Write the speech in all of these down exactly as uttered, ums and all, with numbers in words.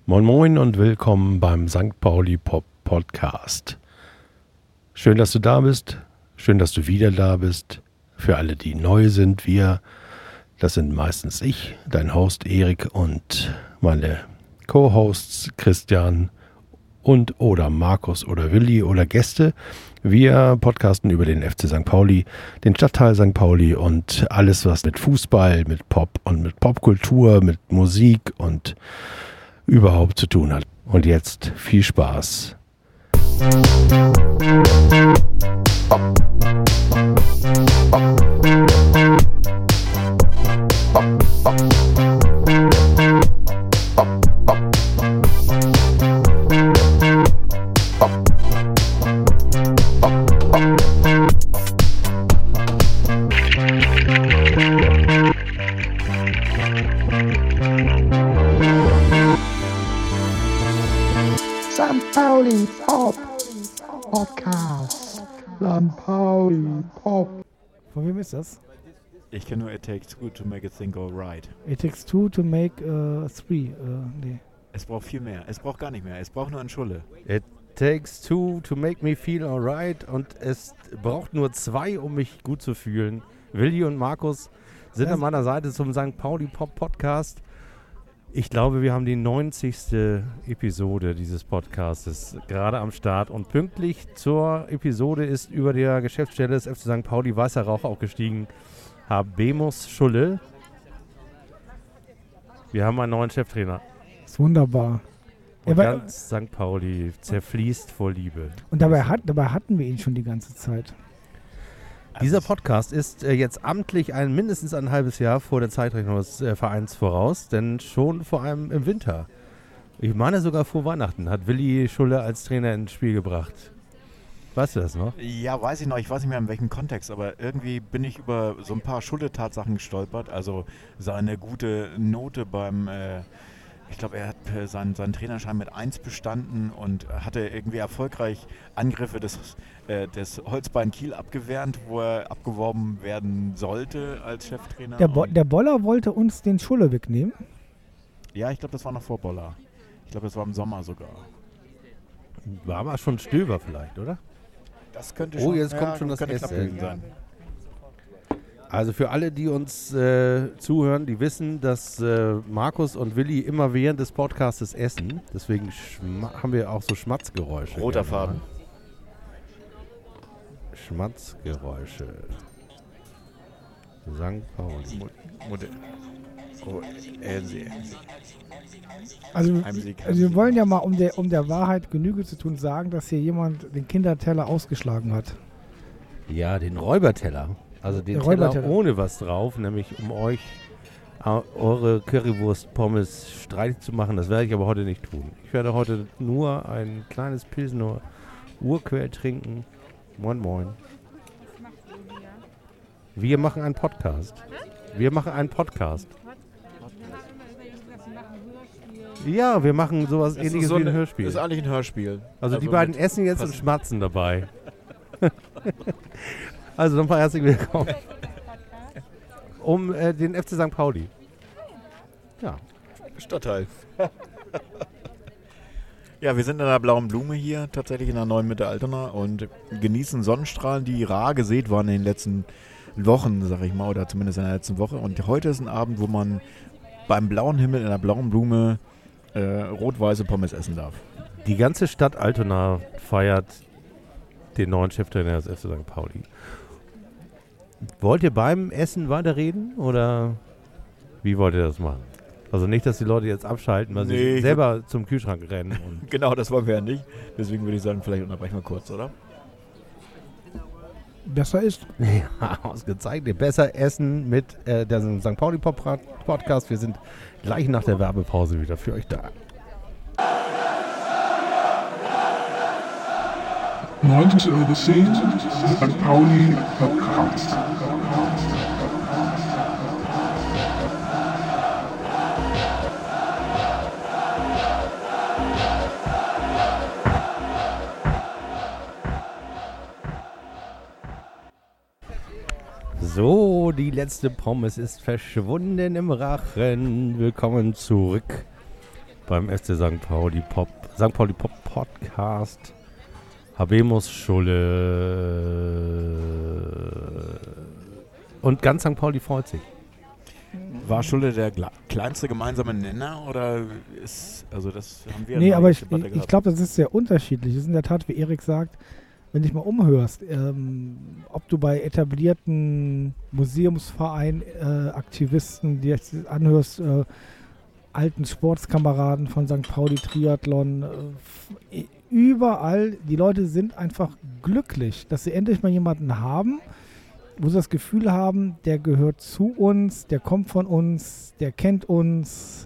Moin Moin und willkommen beim Sankt Pauli Pop Podcast. Schön, dass du da bist. Schön, dass du wieder da bist. Für alle, die neu sind, wir, das sind meistens ich, dein Host Erik und meine Co-Hosts Christian und oder Markus oder Willi oder Gäste. Wir podcasten über den F C Sankt Pauli, den Stadtteil Sankt Pauli und alles, was mit Fußball, mit Pop und mit Popkultur, mit Musik und überhaupt zu tun hat. Und jetzt viel Spaß. Sankt Pauli Pop Podcast. Sankt Pauli Pop. Von wem ist das? Ich kenne nur It Takes Two to Make a Thing Go Right. It takes two to make uh, three. Uh, nee. Es braucht viel mehr. Es braucht gar nicht mehr. Es braucht nur einen Schulle. It takes two to make me feel alright und es braucht nur zwei, um mich gut zu fühlen. Willi und Markus sind Das an meiner Seite zum Sankt Pauli Pop Podcast. Ich glaube, wir haben die neunzigste Episode dieses Podcastes gerade am Start und pünktlich zur Episode ist über der Geschäftsstelle des F C Sankt Pauli Weißer Rauch auch gestiegen. Habemus Schulle. Wir haben einen neuen Cheftrainer. Ist wunderbar. Und Ja, weil- ganz Sankt Pauli zerfließt vor Liebe. Und dabei, hat, dabei hatten wir ihn schon die ganze Zeit. Dieser Podcast ist äh, jetzt amtlich ein mindestens ein halbes Jahr vor der Zeitrechnung des äh, Vereins voraus, denn schon vor allem im Winter, ich meine sogar vor Weihnachten, hat Willi Schulle als Trainer ins Spiel gebracht. Weißt du das noch? Ja, weiß ich noch. Ich weiß nicht mehr in welchem Kontext, aber irgendwie bin ich über so ein paar Schulle-Tatsachen gestolpert. Also seine gute Note beim, äh, ich glaube, er hat äh, seinen, seinen Trainerschein mit eins bestanden und hatte irgendwie erfolgreich Angriffe des, äh, des Holzbein Kiel abgewehrt, wo er abgeworben werden sollte als Cheftrainer. Der, Bo Und- der Boller wollte uns den Schulle wegnehmen. ja, ich glaube, das war noch vor Boller. Ich glaube, das war im Sommer sogar. War aber schon Stöber vielleicht, oder? Das könnte Oh, jetzt kommt schon das könnte knapp Essen. gewesen sein. Also für alle, die uns äh, zuhören, die wissen, dass äh, Markus und Willi immer während des Podcastes essen. Deswegen schma- haben wir auch so Schmatzgeräusche. Roter gerne Faden. mal. Schmatzgeräusche. Sankt Pauli. Modell. Oh, äh, sie- Also, Heimsieg, also wir Heimsieg. wollen ja mal, um der, um der Wahrheit Genüge zu tun, sagen, dass hier jemand den Kinderteller ausgeschlagen hat. Ja, den Räuberteller. Also den Der Teller Räuberteller. ohne was drauf, nämlich um euch äh, eure Currywurst-Pommes streitig zu machen. Das werde ich aber heute nicht tun. Ich werde heute nur ein kleines Pilsener Urquell trinken. Moin Moin. Wir machen einen Podcast. Wir machen einen Podcast. Ja, wir machen sowas Das ist ähnliches so wie ein eine- Hörspiel. Das ist eigentlich ein Hörspiel. Also, die beiden mit- essen jetzt und passen. schmatzen dabei. Also nochmal herzlich willkommen. Um äh, den F C Sankt Pauli. Ja. Stadtteil. Ja, wir sind in der Blauen Blume hier, tatsächlich in der neuen Mitte Altona und genießen Sonnenstrahlen, die rar gesät waren in den letzten Wochen, sag ich mal, oder zumindest in der letzten Woche. Und heute ist ein Abend, wo man beim blauen Himmel in der Blauen Blume äh, rot-weiße Pommes essen darf. Die ganze Stadt Altona feiert den neuen Cheftrainer des F C Sankt Pauli. Wollt ihr beim Essen weiterreden oder wie wollt ihr das machen? Also nicht, dass die Leute jetzt abschalten, weil Nee, sie ich selber zum Kühlschrank rennen. Und Genau, das wollen wir ja nicht. Deswegen würde ich sagen, vielleicht unterbrechen wir kurz, oder? Besser ist. ja, ausgezeichnet. Besser essen mit äh, der Sankt Pauli Pop Podcast. Wir sind gleich nach der Werbepause wieder für euch da. neunzig Euro zehn, Sankt Pauli Podcast. So, die letzte Pommes ist verschwunden im Rachen. Willkommen zurück beim F C Sankt Pauli Pop, Sankt Pauli Pop Podcast. Habemus Schulle und ganz Sankt Pauli freut sich. War Schulle der gla- kleinste gemeinsame Nenner oder ist, also das haben wir Nee, in der aber ich, Debatte ich gehabt. glaube, das ist sehr unterschiedlich. Es ist in der Tat, wie Erik sagt, wenn du dich mal umhörst, ähm, ob du bei etablierten Museumsvereinen, äh, Aktivisten, die jetzt anhörst, äh, alten Sportskameraden von Sankt Pauli Triathlon, äh, f- überall, die Leute sind einfach glücklich, dass sie endlich mal jemanden haben, wo sie das Gefühl haben, der gehört zu uns, der kommt von uns, der kennt uns.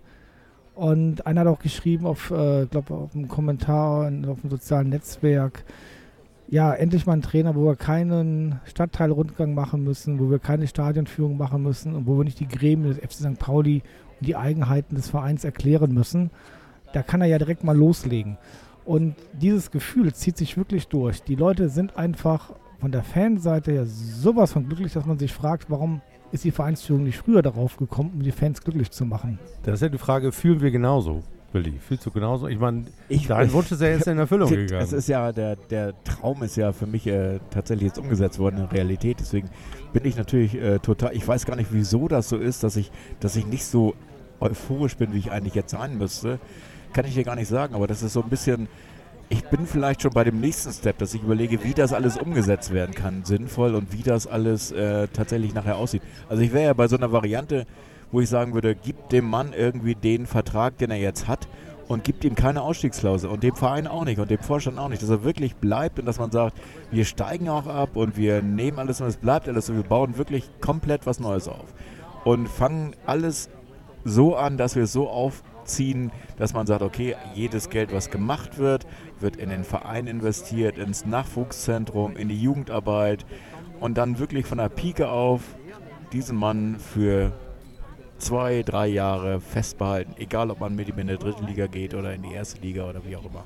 Und einer hat auch geschrieben, auf, äh, glaube auf einem Kommentar und auf dem sozialen Netzwerk, ja, endlich mal ein Trainer, wo wir keinen Stadtteilrundgang machen müssen, wo wir keine Stadionführung machen müssen und wo wir nicht die Gremien des F C Sankt Pauli und die Eigenheiten des Vereins erklären müssen. Da kann er ja direkt mal loslegen. Und dieses Gefühl zieht sich wirklich durch. Die Leute sind einfach von der Fanseite ja sowas von glücklich, dass man sich fragt, warum ist die Vereinsführung nicht früher darauf gekommen, um die Fans glücklich zu machen. Das ist ja die Frage, fühlen wir genauso, Willi? Fühlst du genauso? Ich meine, Ich- dein Wunsch ist ja jetzt in Erfüllung gegangen. Es ist ja, der, der Traum ist ja für mich äh, tatsächlich jetzt umgesetzt worden in Realität. Deswegen bin ich natürlich äh, total, ich weiß gar nicht, wieso das so ist, dass ich, dass ich nicht so euphorisch bin, wie ich eigentlich jetzt sein müsste. Kann ich dir gar nicht sagen, aber das ist so ein bisschen, ich bin vielleicht schon bei dem nächsten Step, dass ich überlege, wie das alles umgesetzt werden kann, sinnvoll und wie das alles äh, tatsächlich nachher aussieht. Also ich wäre ja bei so einer Variante, wo ich sagen würde, gib dem Mann irgendwie den Vertrag, den er jetzt hat und gibt ihm keine Ausstiegsklausel und dem Verein auch nicht und dem Vorstand auch nicht, dass er wirklich bleibt und dass man sagt, wir steigen auch ab und wir nehmen alles und es bleibt alles und wir bauen wirklich komplett was Neues auf und fangen alles so an, dass wir es so aufziehen, dass man sagt, okay, jedes Geld, was gemacht wird, wird in den Verein investiert, ins Nachwuchszentrum, in die Jugendarbeit und dann wirklich von der Pike auf diesen Mann für zwei, drei Jahre festbehalten, egal ob man mit ihm in der dritten Liga geht oder in die erste Liga oder wie auch immer.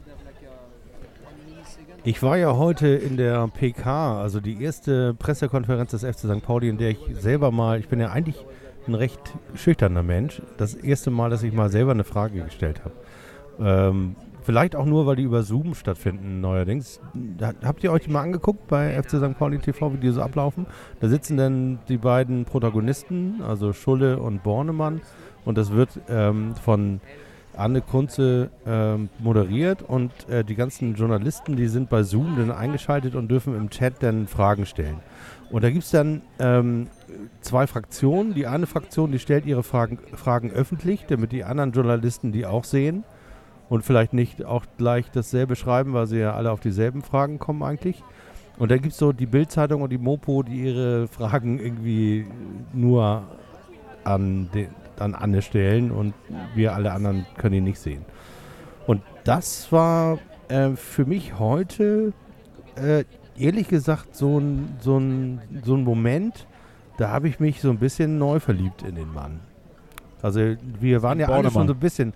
Ich war ja heute in der P K, also die erste Pressekonferenz des F C Sankt Pauli, in der ich selber mal, ich bin ja eigentlich ein recht schüchterner Mensch, das erste Mal, dass ich mal selber eine Frage gestellt habe. Ähm, vielleicht auch nur, weil die über Zoom stattfinden neuerdings. Da, habt ihr euch die mal angeguckt bei F C Sankt Pauli T V, wie die so ablaufen? Da sitzen dann die beiden Protagonisten, also Schulle und Bornemann, und das wird ähm, von Anne Kunze ähm, moderiert und äh, die ganzen Journalisten, die sind bei Zoom dann eingeschaltet und dürfen im Chat dann Fragen stellen. Und da gibt es dann ähm, zwei Fraktionen. Die eine Fraktion, die stellt ihre Fragen, Fragen öffentlich, damit die anderen Journalisten die auch sehen und vielleicht nicht auch gleich dasselbe schreiben, weil sie ja alle auf dieselben Fragen kommen eigentlich. Und dann gibt es so die Bild-Zeitung und die Mopo, die ihre Fragen irgendwie nur an, den, an Anne stellen und wir alle anderen können ihn nicht sehen. Und das war äh, für mich heute äh, ehrlich gesagt so ein, so ein, so ein Moment, da habe ich mich so ein bisschen neu verliebt in den Mann. Also wir waren ja alle schon so ein bisschen...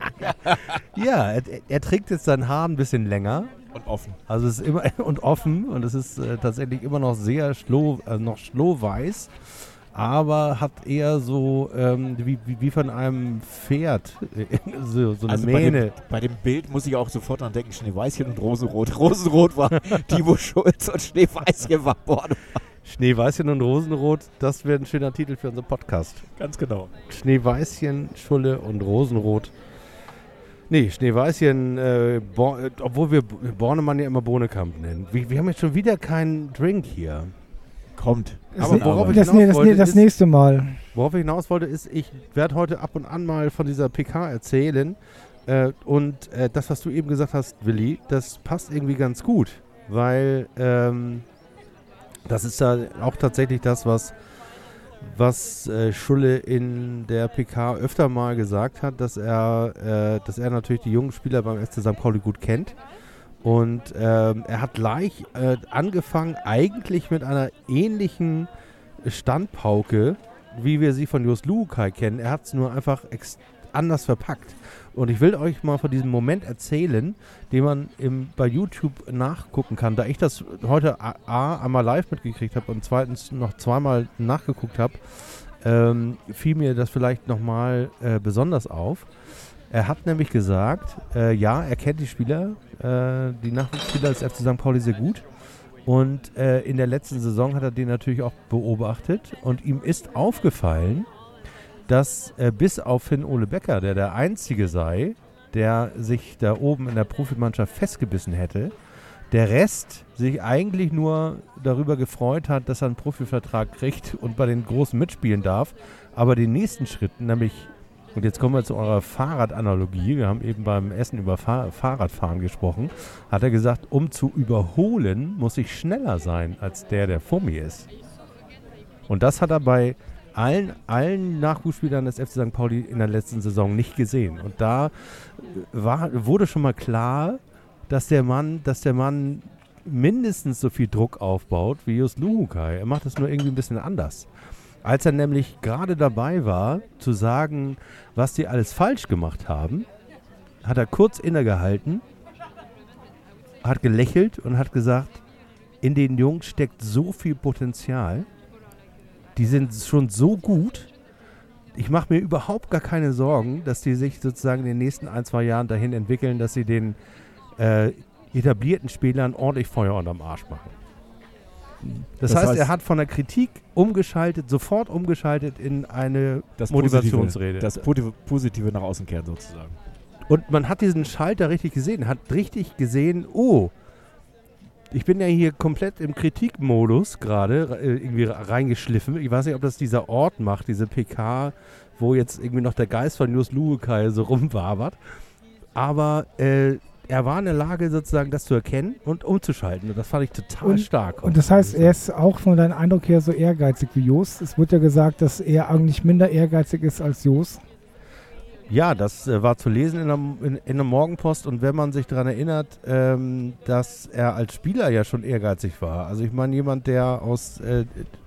ja, er, er trägt jetzt sein Haar ein bisschen länger. Und offen. Also es ist immer und offen und es ist äh, tatsächlich immer noch sehr schloh, äh, noch schlohweiß, aber hat eher so ähm, wie, wie, wie von einem Pferd äh, so, so eine Also bei Mähne. dem, bei dem Bild muss ich auch sofort dran denken, Schneeweißchen und Rosenrot. Rosenrot war Timo Schulz und Schneeweißchen war Bornemann. Schneeweißchen und Rosenrot, das wäre ein schöner Titel für unseren Podcast. Ganz genau. Schneeweißchen, Schulle und Rosenrot. Nee, Schneeweißchen, äh, Bo- äh, obwohl wir B- Bornemann ja immer Bohnekamp nennen. Wir, wir haben jetzt schon wieder keinen Drink hier. Kommt. Das, Aber worauf ich das, hinaus das, wollte, das ist- nächste Mal. Worauf ich hinaus wollte, ist, ich werde heute ab und an mal von dieser P K erzählen. Äh, und äh, das, was du eben gesagt hast, Willi, das passt irgendwie ganz gut. Weil ähm, das ist ja auch tatsächlich das, was, was äh, Schulle in der P K öfter mal gesagt hat, dass er, äh, dass er natürlich die jungen Spieler beim F C Sankt Pauli gut kennt. Und ähm, er hat gleich äh, angefangen, eigentlich mit einer ähnlichen Standpauke, wie wir sie von Jos Luhukai kennen. Er hat es nur einfach ex- anders verpackt. Und ich will euch mal von diesem Moment erzählen, den man im, bei YouTube nachgucken kann. Da ich das heute A, A einmal live mitgekriegt habe und zweitens noch zweimal nachgeguckt habe, ähm, fiel mir das vielleicht nochmal äh, besonders auf. Er hat nämlich gesagt, äh, ja, er kennt die Spieler, äh, die Nachwuchsspieler des F C Sankt Pauli sehr gut. Und äh, in der letzten Saison hat er den natürlich auch beobachtet. Und ihm ist aufgefallen, dass äh, bis auf Finn Ole Becker, der der Einzige sei, der sich da oben in der Profimannschaft festgebissen hätte, der Rest sich eigentlich nur darüber gefreut hat, dass er einen Profivertrag kriegt und bei den Großen mitspielen darf. Aber den nächsten Schritt, nämlich, und jetzt kommen wir zu eurer Fahrradanalogie, wir haben eben beim Essen über Fahr- Fahrradfahren gesprochen, hat er gesagt, um zu überholen, muss ich schneller sein als der, der vor mir ist. Und das hat er bei allen, allen Nachwuchsspielern des F C Sankt Pauli in der letzten Saison nicht gesehen. Und da war, wurde schon mal klar, dass der Mann, dass der Mann mindestens so viel Druck aufbaut wie Just Luhukai. Er macht das nur irgendwie ein bisschen anders. Als er nämlich gerade dabei war, zu sagen, was die alles falsch gemacht haben, hat er kurz innegehalten, hat gelächelt und hat gesagt, in den Jungs steckt so viel Potenzial, die sind schon so gut, ich mache mir überhaupt gar keine Sorgen, dass die sich sozusagen in den nächsten ein, zwei Jahren dahin entwickeln, dass sie den äh, etablierten Spielern ordentlich Feuer unterm Arsch machen. Das, das heißt, heißt, er hat von der Kritik umgeschaltet, sofort umgeschaltet in eine das Motivationsrede. Das Positive, Positive nach außen kehren sozusagen. Und man hat diesen Schalter richtig gesehen, hat richtig gesehen, oh, ich bin ja hier komplett im Kritikmodus gerade äh, irgendwie reingeschliffen. Ich weiß nicht, ob das dieser Ort macht, diese P K, wo jetzt irgendwie noch der Geist von Just Luhukai so rumwabert. Aber äh, er war in der Lage, sozusagen das zu erkennen und umzuschalten. Und das fand ich total und, stark. Und das heißt, er ist auch von deinem Eindruck her so ehrgeizig wie Jost. Es wird ja gesagt, dass er eigentlich minder ehrgeizig ist als Jost. Ja, das äh, war zu lesen in der, in, in der Morgenpost. Und wenn man sich daran erinnert, ähm, dass er als Spieler ja schon ehrgeizig war. Also ich meine, jemand, der aus, äh,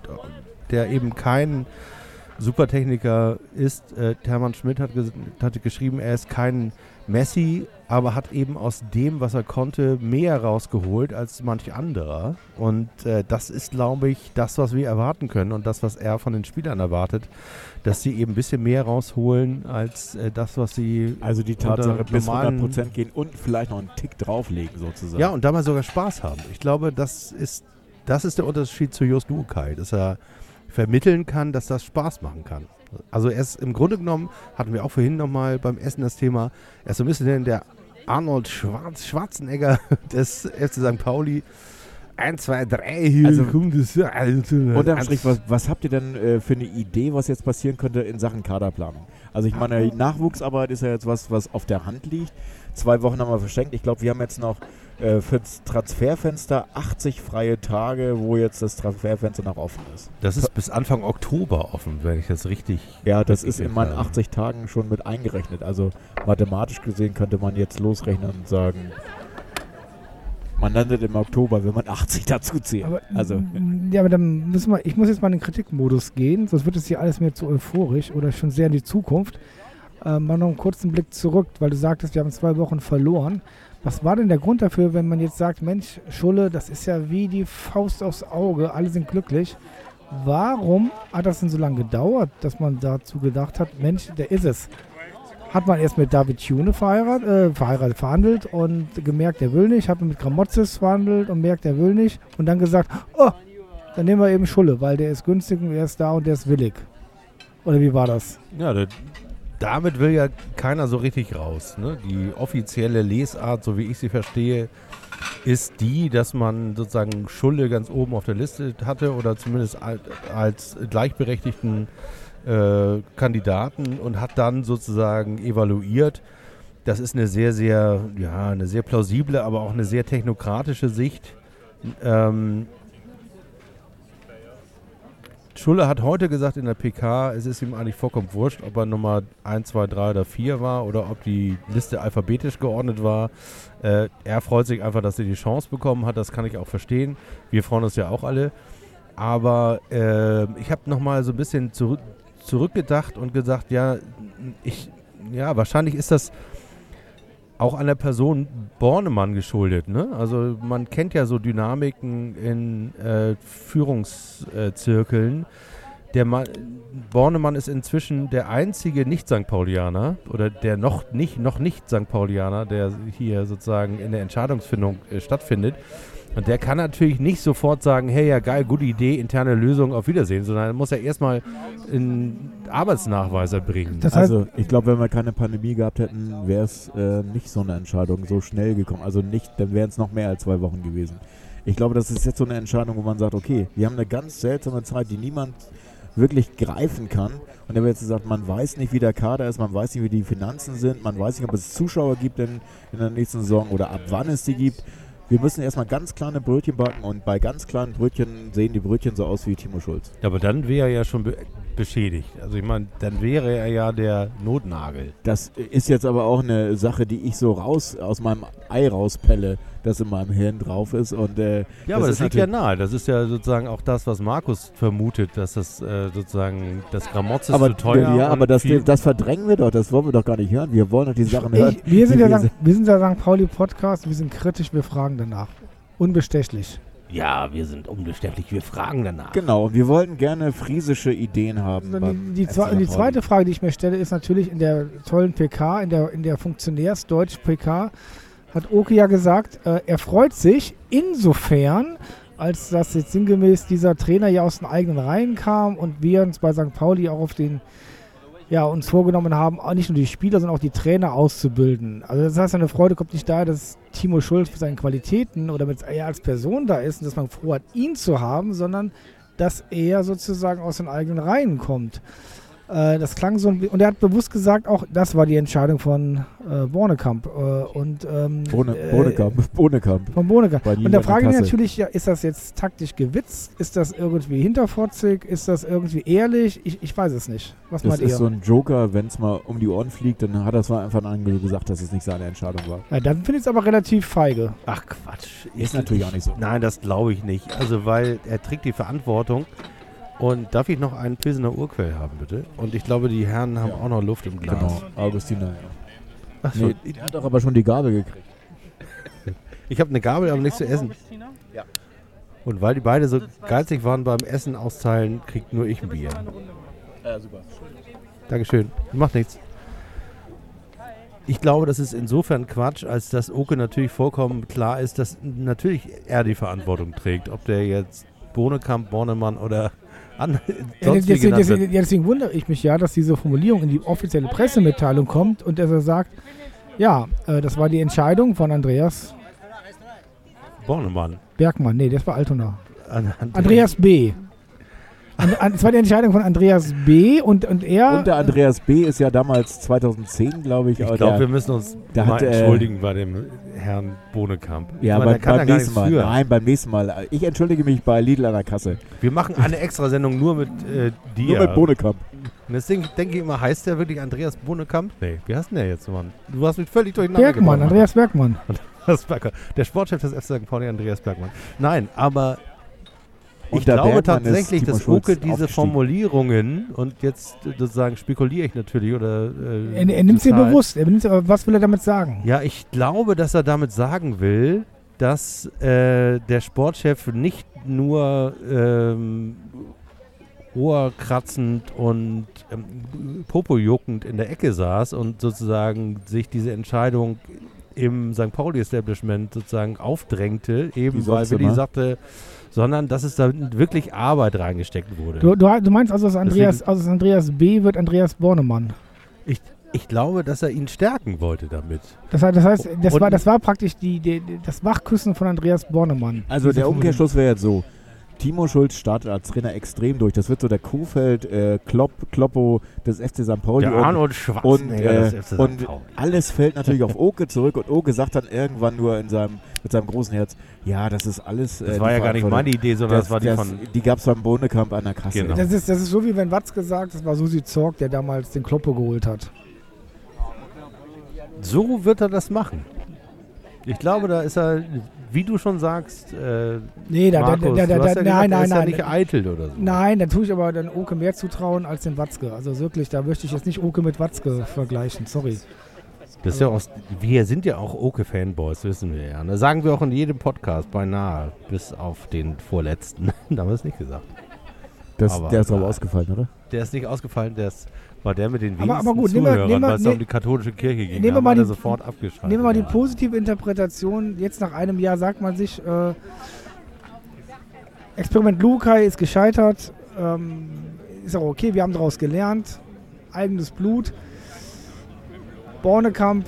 der eben kein Supertechniker ist, äh, Hermann Schmidt hat ges- hatte geschrieben, er ist kein Messi, aber hat eben aus dem, was er konnte, mehr rausgeholt als manch anderer. Und äh, das ist, glaube ich, das, was wir erwarten können und das, was er von den Spielern erwartet, dass sie eben ein bisschen mehr rausholen als äh, das, was sie Also die Tatsache bis hundert Prozent gehen und vielleicht noch einen Tick drauflegen sozusagen. Ja, und dabei sogar Spaß haben. Ich glaube, das ist, das ist der Unterschied zu Just Luhukai, dass er vermitteln kann, dass das Spaß machen kann. Also er ist im Grunde genommen, hatten wir auch vorhin nochmal beim Essen das Thema, er ist so ein bisschen der Arnold Schwarz, Schwarzenegger des F C Sankt Pauli. Eins, zwei, drei, hier also, kommt es. Unterm Strich, was, was habt ihr denn äh, für eine Idee, was jetzt passieren könnte in Sachen Kaderplanung? Also ich meine, Nachwuchsarbeit ist ja jetzt was, was auf der Hand liegt. Zwei Wochen haben wir verschenkt. Ich glaube, wir haben jetzt noch äh, für das Transferfenster achtzig freie Tage, wo jetzt das Transferfenster noch offen ist. Das ist bis Anfang Oktober offen, wenn ich das richtig... Ja, das ist in meinen achtzig Tagen schon mit eingerechnet. Also mathematisch gesehen könnte man jetzt losrechnen und sagen... Man landet im Oktober, wenn man achtzig dazu zählt. Aber, also. Ja, aber dann müssen wir, ich muss jetzt mal in den Kritikmodus gehen, sonst wird es hier alles mehr zu euphorisch oder schon sehr in die Zukunft. Äh, mal noch einen kurzen Blick zurück, weil du sagtest, wir haben zwei Wochen verloren. Was war denn der Grund dafür, wenn man jetzt sagt, Mensch, Schulle, das ist ja wie die Faust aufs Auge, alle sind glücklich. Warum hat das denn so lange gedauert, dass man dazu gedacht hat, Mensch, der ist es? Hat man erst mit David Thune verheiratet, äh, verheiratet, verhandelt und gemerkt, er will nicht. Hat man mit Gramotzes verhandelt und merkt, er will nicht. Und dann gesagt, oh, dann nehmen wir eben Schulle, weil der ist günstig und er ist da und der ist willig. Oder wie war das? Ja, das, damit will ja keiner so richtig raus. Ne? Die offizielle Lesart, so wie ich sie verstehe, ist die, dass man sozusagen Schulle ganz oben auf der Liste hatte oder zumindest als, als gleichberechtigten Äh, Kandidaten und hat dann sozusagen evaluiert. Das ist eine sehr, sehr, ja, eine sehr plausible, aber auch eine sehr technokratische Sicht. Ähm, Schulle hat heute gesagt in der P K, es ist ihm eigentlich vollkommen wurscht, ob er Nummer eins, zwei, drei oder vier war oder ob die Liste alphabetisch geordnet war. Äh, er freut sich einfach, dass er die Chance bekommen hat, das kann ich auch verstehen. Wir freuen uns ja auch alle. Aber äh, ich habe nochmal so ein bisschen zurück zurückgedacht und gesagt, ja, ich, ja, wahrscheinlich ist das auch an der Person Bornemann geschuldet, ne? Also man kennt ja so Dynamiken in äh, Führungszirkeln, der Mann, Bornemann ist inzwischen der einzige Nicht-Sankt Paulianer oder der noch nicht, noch nicht Sankt Paulianer, der hier sozusagen in der Entscheidungsfindung äh, stattfindet. Und der kann natürlich nicht sofort sagen, hey, ja geil, gute Idee, interne Lösung, auf Wiedersehen, sondern er muss ja erstmal einen Arbeitsnachweis erbringen. Das heißt, Also ich glaube, wenn wir keine Pandemie gehabt hätten, wäre es äh, nicht so eine Entscheidung so schnell gekommen. Also nicht, dann wären es noch mehr als zwei Wochen gewesen. Ich glaube, das ist jetzt so eine Entscheidung, wo man sagt, okay, wir haben eine ganz seltsame Zeit, die niemand wirklich greifen kann. Und da wird jetzt gesagt, man weiß nicht, wie der Kader ist, man weiß nicht, wie die Finanzen sind, man weiß nicht, ob es Zuschauer gibt in, in der nächsten Saison oder ab wann es die gibt. Wir müssen erstmal ganz kleine Brötchen backen und bei ganz kleinen Brötchen sehen die Brötchen so aus wie Timo Schulz. Ja, aber dann wäre er ja schon be- beschädigt. Also ich meine, dann wäre er ja der Notnagel. Das ist jetzt aber auch eine Sache, die ich so raus aus meinem Ei rauspelle, das in meinem Hirn drauf ist. Und, äh, Ja, aber das das ist liegt ja natürlich- nahe. Das ist ja sozusagen auch das, was Markus vermutet, dass das äh, sozusagen das Gramotz ist aber, zu teuer. ja, und aber das, viel- das verdrängen wir doch, das wollen wir doch gar nicht hören. Wir wollen doch die Sachen hören. ich, wir, sind die der wir Sankt, wir sind der Sankt Pauli Podcast, wir sind kritisch, wir fragen danach. Unbestechlich. Ja, wir sind unbestechlich, wir fragen danach. Genau, und wir wollten gerne friesische Ideen haben. Also beim die, die, F C zwe- Sankt die Pauli. zweite Frage, die ich mir stelle, ist natürlich in der tollen P K, in der, in der Funktionärsdeutsch-P K, hat Oke ja gesagt, äh, er freut sich insofern, als dass jetzt sinngemäß dieser Trainer ja aus den eigenen Reihen kam und wir uns bei Sankt Pauli auch auf den, ja, uns vorgenommen haben, auch nicht nur die Spieler, sondern auch die Trainer auszubilden. Also das heißt, eine Freude kommt nicht daher, dass Timo Schulz mit seinen Qualitäten oder mit er als Person da ist und dass man froh hat, ihn zu haben, sondern dass er sozusagen aus den eigenen Reihen kommt. Äh, das klang so ein bi- und er hat bewusst gesagt, auch das war die Entscheidung von äh, Bornekamp. Äh, und, ähm, Ohne, äh, Bohnekamp. Bohnekamp. Von Bohnekamp. Bei Und da Niederlande frage ich mich Kassel. natürlich, ja, ist das jetzt taktisch gewitzt? Ist das irgendwie hinterfotzig? Ist das irgendwie ehrlich? Ich, ich weiß es nicht. Was Das meint ist ihr? so ein Joker, wenn es mal um die Ohren fliegt, dann hat er von Anfang an gesagt, dass es nicht seine Entscheidung war. Ja, dann finde ich es aber relativ feige. Ach Quatsch. Ist natürlich auch nicht so. Nein, das glaube ich nicht. Also weil er trägt die Verantwortung. Und darf ich noch einen Pilsener Urquell haben, bitte? Und ich glaube, die Herren haben auch noch Luft im Glas. Genau, Augustiner. Ja. Ach so. Nee, der hat doch aber schon die Gabel gekriegt. Ich habe eine Gabel, aber nichts zu essen. Ja. Und weil die beide so geizig waren beim Essen austeilen, kriegt nur ich ein Bier. Ja, super. Dankeschön. Macht nichts. Ich glaube, das ist insofern Quatsch, als dass Oke natürlich vollkommen klar ist, dass natürlich er die Verantwortung trägt. Ob der jetzt Bohnekamp, Bornemann oder an, Ja, sonst wie deswegen, genannt deswegen, wird. ja, deswegen wundere ich mich ja, dass diese Formulierung in die offizielle Pressemitteilung kommt und dass er sagt, ja, äh, das war die Entscheidung von Andreas Bornemann. Bergmann. Nee, das war Altona. An, an Andreas B. An, an, das war die Entscheidung von Andreas B. und, und er... Und der Andreas B. ist ja damals zweitauszehn, glaube ich. Ich aber glaube, wir der, müssen uns der mal hat, äh, entschuldigen bei dem Herrn Bohnekamp. ja, Ich meine, bei, der kann beim ja gar nächsten nichts Mal. für. Nein, beim nächsten Mal. Ich entschuldige mich bei Lidl an der Kasse. Wir machen eine Extrasendung nur mit äh, dir. Nur mit Bohnekamp. Und deswegen denke ich immer, heißt der wirklich Andreas Bohnekamp? Nee, wie heißt denn der jetzt, Mann? Du hast mich völlig durcheinander Bergmann, gebracht. Andreas Bergmann. Andreas Bergmann. Der Sportchef des F C Sankt Pauli, Andreas Bergmann. Nein, aber ich Unter glaube Bergmann ist tatsächlich, Timo dass Schulz Oke diese aufgestiegen. Formulierungen, und jetzt äh, sozusagen spekuliere ich natürlich, oder äh, Er, er nimmt sie total- bewusst. Er nimmt, aber was will er damit sagen? Ja, ich glaube, dass er damit sagen will, dass äh, der Sportchef nicht nur ähm, ohrkratzend und ähm, popojuckend in der Ecke saß und sozusagen sich diese Entscheidung im Sankt Pauli-Establishment sozusagen aufdrängte, Wie eben weil sonst Willi immer. sagte, sondern dass es da wirklich Arbeit reingesteckt wurde. Du, du, du meinst also, dass Andreas, also dass Andreas B. wird Andreas Bornemann. Ich, ich glaube, dass er ihn stärken wollte damit. Das heißt, das, heißt, das, Und- war, das war praktisch die, die, die, das Wachküssen von Andreas Bornemann. Also Diese der Formulierung. Umkehrschluss wäre jetzt so. Timo Schulz startet als Trainer extrem durch. Das wird so der Kuhfeld, äh, Klopp, Kloppo des F C Sankt Pauli. Der und- Arnold Und, Schwarzenegger äh, des F C Sankt und Pauli. alles fällt natürlich auf Oke zurück und Oke sagt dann irgendwann nur in seinem, mit seinem großen Herz, ja, das ist alles... Äh, Das die war ja gar nicht Verantwortung. meine Idee, sondern das, war die das, von... Die gab es beim Bohnekamp an der Kasse. Genau. Das ist, das ist so, wie wenn Watz gesagt, das war Susi Zorg, der damals den Kloppo geholt hat. So wird er das machen. Ich glaube, da ist er, wie du schon sagst, äh, Nee, da, Markus, da, da, da, du hast da, ja nein, gesagt, er nein, ist ja nein. nicht eitel oder so. Nein, da tue ich aber dann Oke mehr zutrauen als den Watzke. Also wirklich, da möchte ich jetzt nicht Oke mit Watzke vergleichen, sorry. Das ist ja auch, wir sind ja auch Oke-Fanboys, wissen wir ja. Das sagen wir auch in jedem Podcast, beinahe, bis auf den vorletzten. Da haben wir es nicht gesagt. Das, aber, der ist aber nein, ausgefallen, oder? Der ist nicht ausgefallen, der ist, war der mit den Aber- wenigsten aber gut, nehmen wir- Zuhörern, nehmen wir- weil es ne- um die katholische Kirche ging. nehmen wir Da haben mal alle die- sofort abgeschaltet. Nehmen wir mal die ja. positive Interpretation. Jetzt nach einem Jahr sagt man sich, äh, Experiment Lukai ist gescheitert. Ähm, ist auch okay, wir haben daraus gelernt. Eigenes Blut. Bornekamp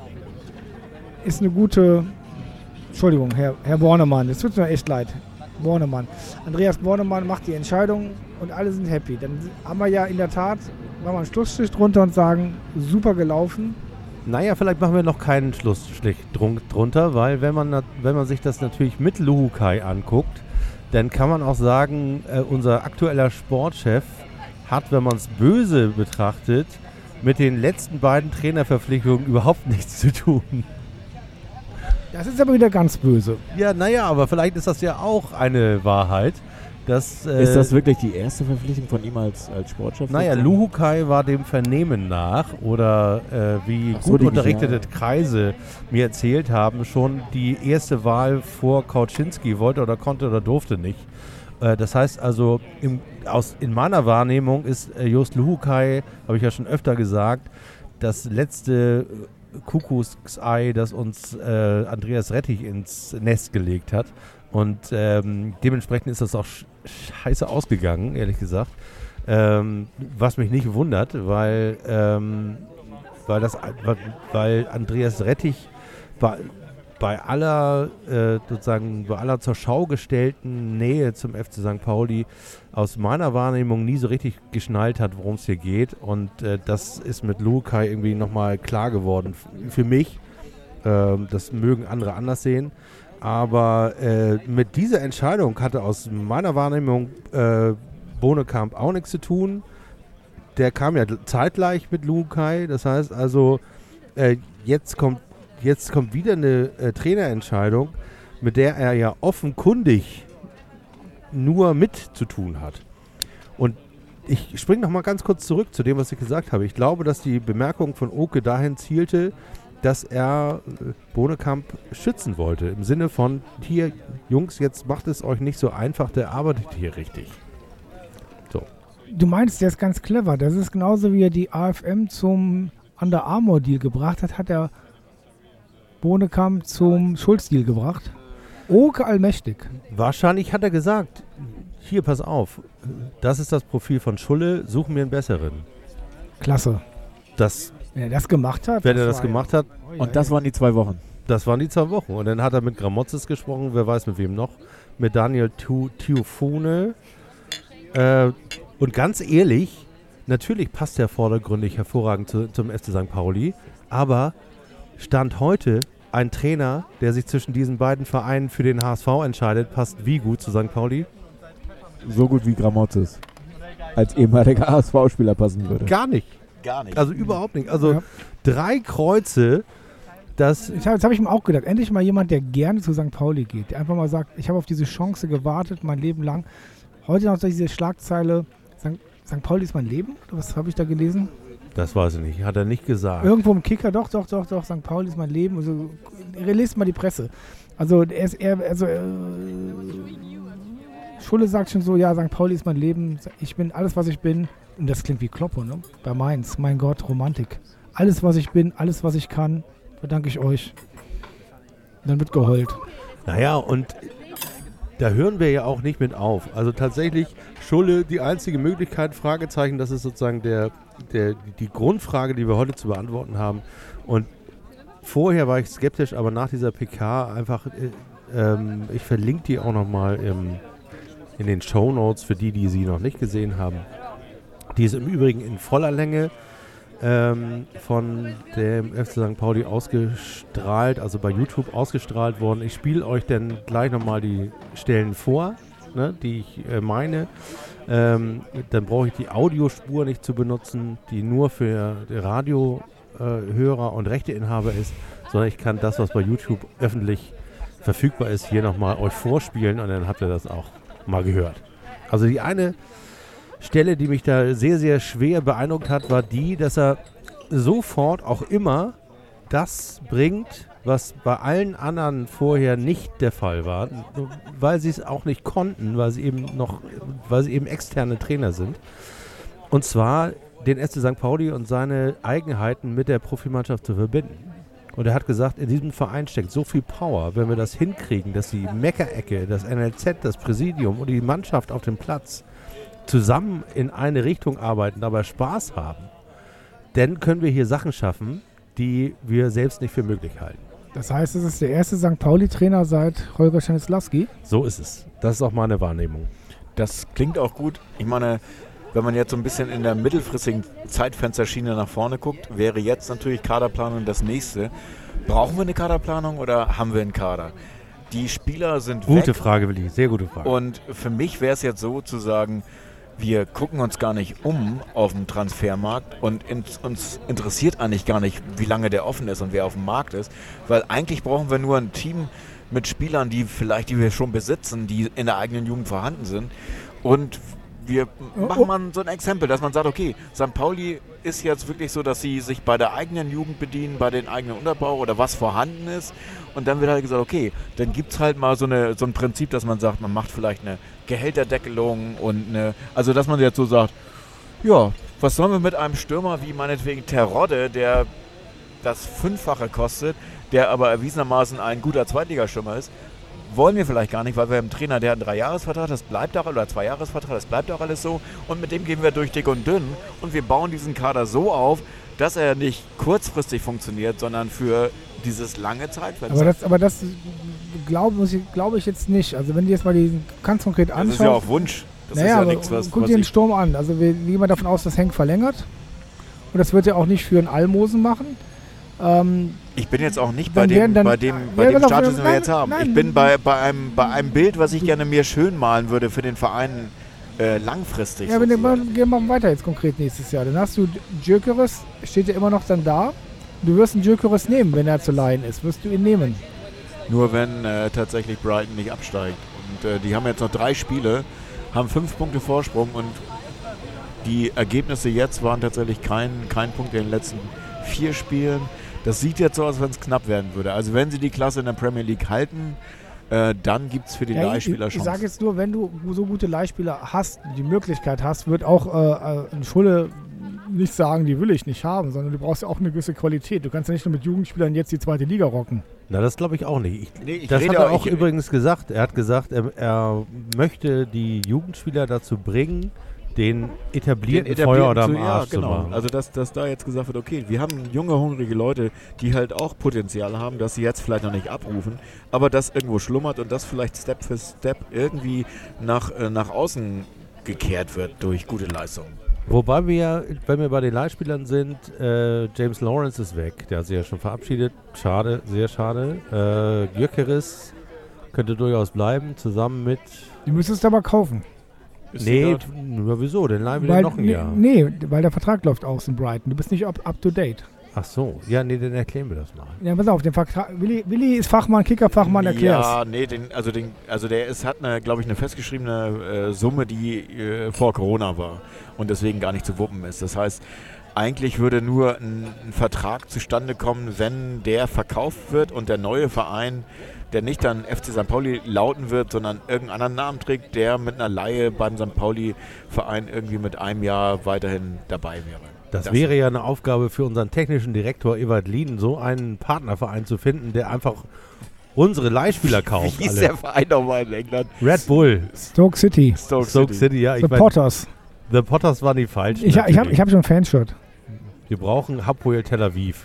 ist eine gute... Entschuldigung, Herr, Herr Bornemann, es tut mir echt leid. Bornemann. Andreas Bornemann macht die Entscheidung und alle sind happy. Dann haben wir ja in der Tat, machen wir einen Schlussstrich drunter und sagen, super gelaufen. Naja, vielleicht machen wir noch keinen Schlussstrich drun- drunter, weil wenn man, nat- wenn man sich das natürlich mit Luhukai anguckt, dann kann man auch sagen, äh, unser aktueller Sportchef hat, wenn man es böse betrachtet, mit den letzten beiden Trainerverpflichtungen überhaupt nichts zu tun. Das ist aber wieder ganz böse. Ja, naja, aber vielleicht ist das ja auch eine Wahrheit. Dass, äh, Ist das wirklich die erste Verpflichtung von ihm als, als Sportchef? Naja, Luhukai war dem Vernehmen nach oder äh, wie Ach so, gut die- unterrichtete ja. Kreise mir erzählt haben, schon die erste Wahl vor Kauczynski, wollte oder konnte oder durfte nicht. Äh, das heißt also, im, aus, in meiner Wahrnehmung ist äh, Jost Luhukai, habe ich ja schon öfter gesagt, das letzte äh, Kuckucksei, das uns äh, Andreas Rettich ins Nest gelegt hat. Und ähm, dementsprechend ist das auch sch- scheiße ausgegangen, ehrlich gesagt. Ähm, was mich nicht wundert, weil, ähm, weil, das, weil Andreas Rettich bei, bei aller äh, sozusagen bei aller zur Schau gestellten Nähe zum F C Sankt Pauli aus meiner Wahrnehmung nie so richtig geschnallt hat, worum es hier geht. Und äh, das ist mit Luhukai irgendwie nochmal klar geworden. F- für mich, ähm, das mögen andere anders sehen. Aber äh, mit dieser Entscheidung hatte aus meiner Wahrnehmung äh, Bornekamp auch nichts zu tun. Der kam ja zeitgleich mit Luhukai. Das heißt also, äh, jetzt, kommt, jetzt kommt wieder eine äh, Trainerentscheidung, mit der er ja offenkundig nur mit zu tun hat. Und ich springe noch mal ganz kurz zurück zu dem, was ich gesagt habe. Ich glaube, dass die Bemerkung von Oke dahin zielte, dass er äh, Bornekamp schützen wollte. Im Sinne von, hier, Jungs, jetzt macht es euch nicht so einfach, der arbeitet hier richtig. So. Du meinst, der ist ganz clever. Das ist genauso, wie er die A F M zum Under Armour Deal gebracht hat, hat er Bornekamp zum Schulz Deal gebracht. Oke allmächtig. Wahrscheinlich hat er gesagt, hier, pass auf, das ist das Profil von Schulle, such mir einen besseren. Klasse. Das, Wenn er das gemacht hat. wenn er das war- gemacht hat, Und das waren die zwei Wochen. das waren die zwei Wochen. Und dann hat er mit Gramotzes gesprochen, wer weiß mit wem noch, mit Daniel Tu- Tiofone. Äh, und ganz ehrlich, natürlich passt er vordergründig hervorragend zu, zum F C Sankt Pauli, aber Stand heute ein Trainer, der sich zwischen diesen beiden Vereinen für den H S V entscheidet, passt wie gut zu Sankt Pauli? So gut wie Gramotzes. Als ehemaliger H S V-Spieler passen würde. Gar nicht. Gar nicht. Also überhaupt nicht. Also Ja. drei Kreuze, das Ich hab, jetzt habe ich mir auch gedacht, endlich mal jemand, der gerne zu Sankt Pauli geht, der einfach mal sagt, ich habe auf diese Chance gewartet, mein Leben lang. Heute noch diese Schlagzeile, Sankt Sankt Pauli ist mein Leben? Oder was habe ich da gelesen? Das weiß ich nicht, hat er nicht gesagt. Irgendwo im Kicker, doch, doch, doch, doch, Sankt Pauli ist mein Leben. Also, lest mal die Presse. Also, er ist eher, also, äh, Schulle sagt schon so, ja, Sankt Pauli ist mein Leben, ich bin alles, was ich bin. Und das klingt wie Kloppo, ne? Bei Mainz, mein Gott, Romantik. Alles, was ich bin, alles, was ich kann, verdanke ich euch. Und dann wird geheult. Naja, und da hören wir ja auch nicht mit auf. Also tatsächlich, Schulle, die einzige Möglichkeit, Fragezeichen, das ist sozusagen der, der, die Grundfrage, die wir heute zu beantworten haben. Und vorher war ich skeptisch, aber nach dieser P K einfach, äh, ähm, ich verlinke die auch nochmal in den Shownotes für die, die sie noch nicht gesehen haben. Die ist im Übrigen in voller Länge ähm, von dem F C Sankt Pauli ausgestrahlt, also bei YouTube ausgestrahlt worden. Ich spiele euch dann gleich nochmal die Stellen vor, ne, die ich äh, meine. Ähm, dann brauche ich die Audiospur nicht zu benutzen, die nur für Radiohörer äh, und Rechteinhaber ist, sondern ich kann das, was bei YouTube öffentlich verfügbar ist, hier nochmal euch vorspielen und dann habt ihr das auch mal gehört. Also die eine Stelle, die mich da sehr, sehr schwer beeindruckt hat, war die, dass er sofort auch immer das bringt, was bei allen anderen vorher nicht der Fall war, weil sie es auch nicht konnten, weil sie eben noch, weil sie eben externe Trainer sind. Und zwar den S C Sankt Pauli und seine Eigenheiten mit der Profimannschaft zu verbinden. Und er hat gesagt, in diesem Verein steckt so viel Power, wenn wir das hinkriegen, dass die Meckerecke, das N L Z, das Präsidium und die Mannschaft auf dem Platz zusammen in eine Richtung arbeiten, dabei Spaß haben, dann können wir hier Sachen schaffen, die wir selbst nicht für möglich halten. Das heißt, es ist der erste Sankt Pauli-Trainer seit Holger Stanislawski? So ist es. Das ist auch meine Wahrnehmung. Das klingt auch gut. Ich meine, wenn man jetzt so ein bisschen in der mittelfristigen Zeitfensterschiene nach vorne guckt, wäre jetzt natürlich Kaderplanung das nächste. Brauchen wir eine Kaderplanung oder haben wir einen Kader? Die Spieler sind Gute weg. Frage, Willi. Sehr gute Frage. Und für mich wäre es jetzt so zu sagen, wir gucken uns gar nicht um auf dem Transfermarkt und in, uns interessiert eigentlich gar nicht, wie lange der offen ist und wer auf dem Markt ist, weil eigentlich brauchen wir nur ein Team mit Spielern, die vielleicht, die wir schon besitzen, die in der eigenen Jugend vorhanden sind, und wir machen mal so ein Exempel, dass man sagt, okay, Sankt Pauli ist jetzt wirklich so, dass sie sich bei der eigenen Jugend bedienen, bei den eigenen Unterbau oder was vorhanden ist, und dann wird halt gesagt, okay, dann gibt es halt mal so, eine, so ein Prinzip, dass man sagt, man macht vielleicht eine Gehälterdeckelung und eine, also dass man jetzt so sagt, ja, was sollen wir mit einem Stürmer wie meinetwegen Terodde, der das Fünffache kostet, der aber erwiesenermaßen ein guter Zweitligastürmer ist, wollen wir vielleicht gar nicht, weil wir haben einen Trainer, der hat einen Dreijahresvertrag, das bleibt auch, oder Zweijahresvertrag, das bleibt auch alles so, und mit dem gehen wir durch dick und dünn und wir bauen diesen Kader so auf, dass er nicht kurzfristig funktioniert, sondern für dieses lange Zeitfenster. Aber das, aber das glaube glaub ich jetzt nicht. Also wenn du jetzt mal die ganz konkret anschaust. Das ist ja auch Wunsch. Das naja, ist ja aber nichts, was, guck was dir den ich Sturm an. Also wir gehen mal davon aus, dass Henk verlängert. Und das wird er auch nicht für einen Almosen machen. Ähm, ich bin jetzt auch nicht bei dann dem, werden dann- bei dem, bei Ja, dem pass auf, Status, den wir nein, jetzt haben. nein. Ich bin bei, bei, einem, bei einem Bild, was ich gerne mir schön malen würde für den Verein äh, langfristig. ja, wenn du mal, sozusagen. gehen wir mal weiter jetzt konkret nächstes Jahr. Dann hast du Gyökeres, steht ja immer noch dann da. Du wirst einen Gyökeres nehmen, wenn er zu leihen ist. Wirst du ihn nehmen? Nur wenn äh, tatsächlich Brighton nicht absteigt. Und äh, die haben jetzt noch drei Spiele, haben fünf Punkte Vorsprung, und die Ergebnisse jetzt waren tatsächlich kein, kein Punkt in den letzten vier Spielen. Das sieht jetzt so aus, als wenn es knapp werden würde. Also wenn sie die Klasse in der Premier League halten, äh, dann gibt es für die Ja, ich Leihspieler ich Chancen. sage jetzt nur, wenn du so gute Leihspieler hast, die Möglichkeit hast, wird auch äh, ein Schulle nicht sagen, die will ich nicht haben, sondern du brauchst ja auch eine gewisse Qualität. Du kannst ja nicht nur mit Jugendspielern jetzt die zweite Liga rocken. Na, das glaube ich auch nicht. Ich, Nee, ich das rede hat er auch- auch ich- übrigens gesagt. Er hat gesagt, er, er möchte die Jugendspieler dazu bringen, den etablierten, Den Feuer oder am zu- ja, Arsch genau. zu machen. Also dass, dass da jetzt gesagt wird, okay, wir haben junge, hungrige Leute, die halt auch Potenzial haben, dass sie jetzt vielleicht noch nicht abrufen, aber das irgendwo schlummert und das vielleicht Step für Step irgendwie nach, äh, nach außen gekehrt wird durch gute Leistungen. Wobei wir, wenn wir bei den Leihspielern sind, äh, James Lawrence ist weg. Der hat sich ja schon verabschiedet. Schade, sehr schade. Äh, Gyökeres könnte durchaus bleiben, zusammen mit... Die müsstest du aber kaufen. Ist Nee, egal. nur wieso? Den leihen wir Weil, noch ein nee, Jahr. nee, weil der Vertrag läuft aus in Brighton. Du bist nicht up, up to date. Ach so. Ja, nee, dann erklären wir das mal. Ja, pass auf, den Vertrag. Willi, Willi ist Fachmann, Kickerfachmann, erklär's. Ja, nee, den, also, den, also der ist, hat, eine, glaube ich, eine festgeschriebene äh, Summe, die äh, vor Corona war und deswegen gar nicht zu wuppen ist. Das heißt, eigentlich würde nur ein, ein Vertrag zustande kommen, wenn der verkauft wird und der neue Verein, der nicht dann F C Sankt Pauli lauten wird, sondern irgendeinen anderen Namen trägt, der mit einer Leihe beim Sankt Pauli-Verein irgendwie mit einem Jahr weiterhin dabei wäre. Das, wäre ja eine Aufgabe für unseren technischen Direktor Ewald Lien, so einen Partnerverein zu finden, der einfach unsere Leihspieler kauft. Wie hieß alle. der Verein nochmal in England? Red Bull, Stoke City. Stoke, Stoke City. City, ja. The Ich mein, Potters. The Potters waren die falschen. Ich, ich habe natürlich. ich hab schon ein Fanshirt. Wir brauchen Hapoel Tel Aviv.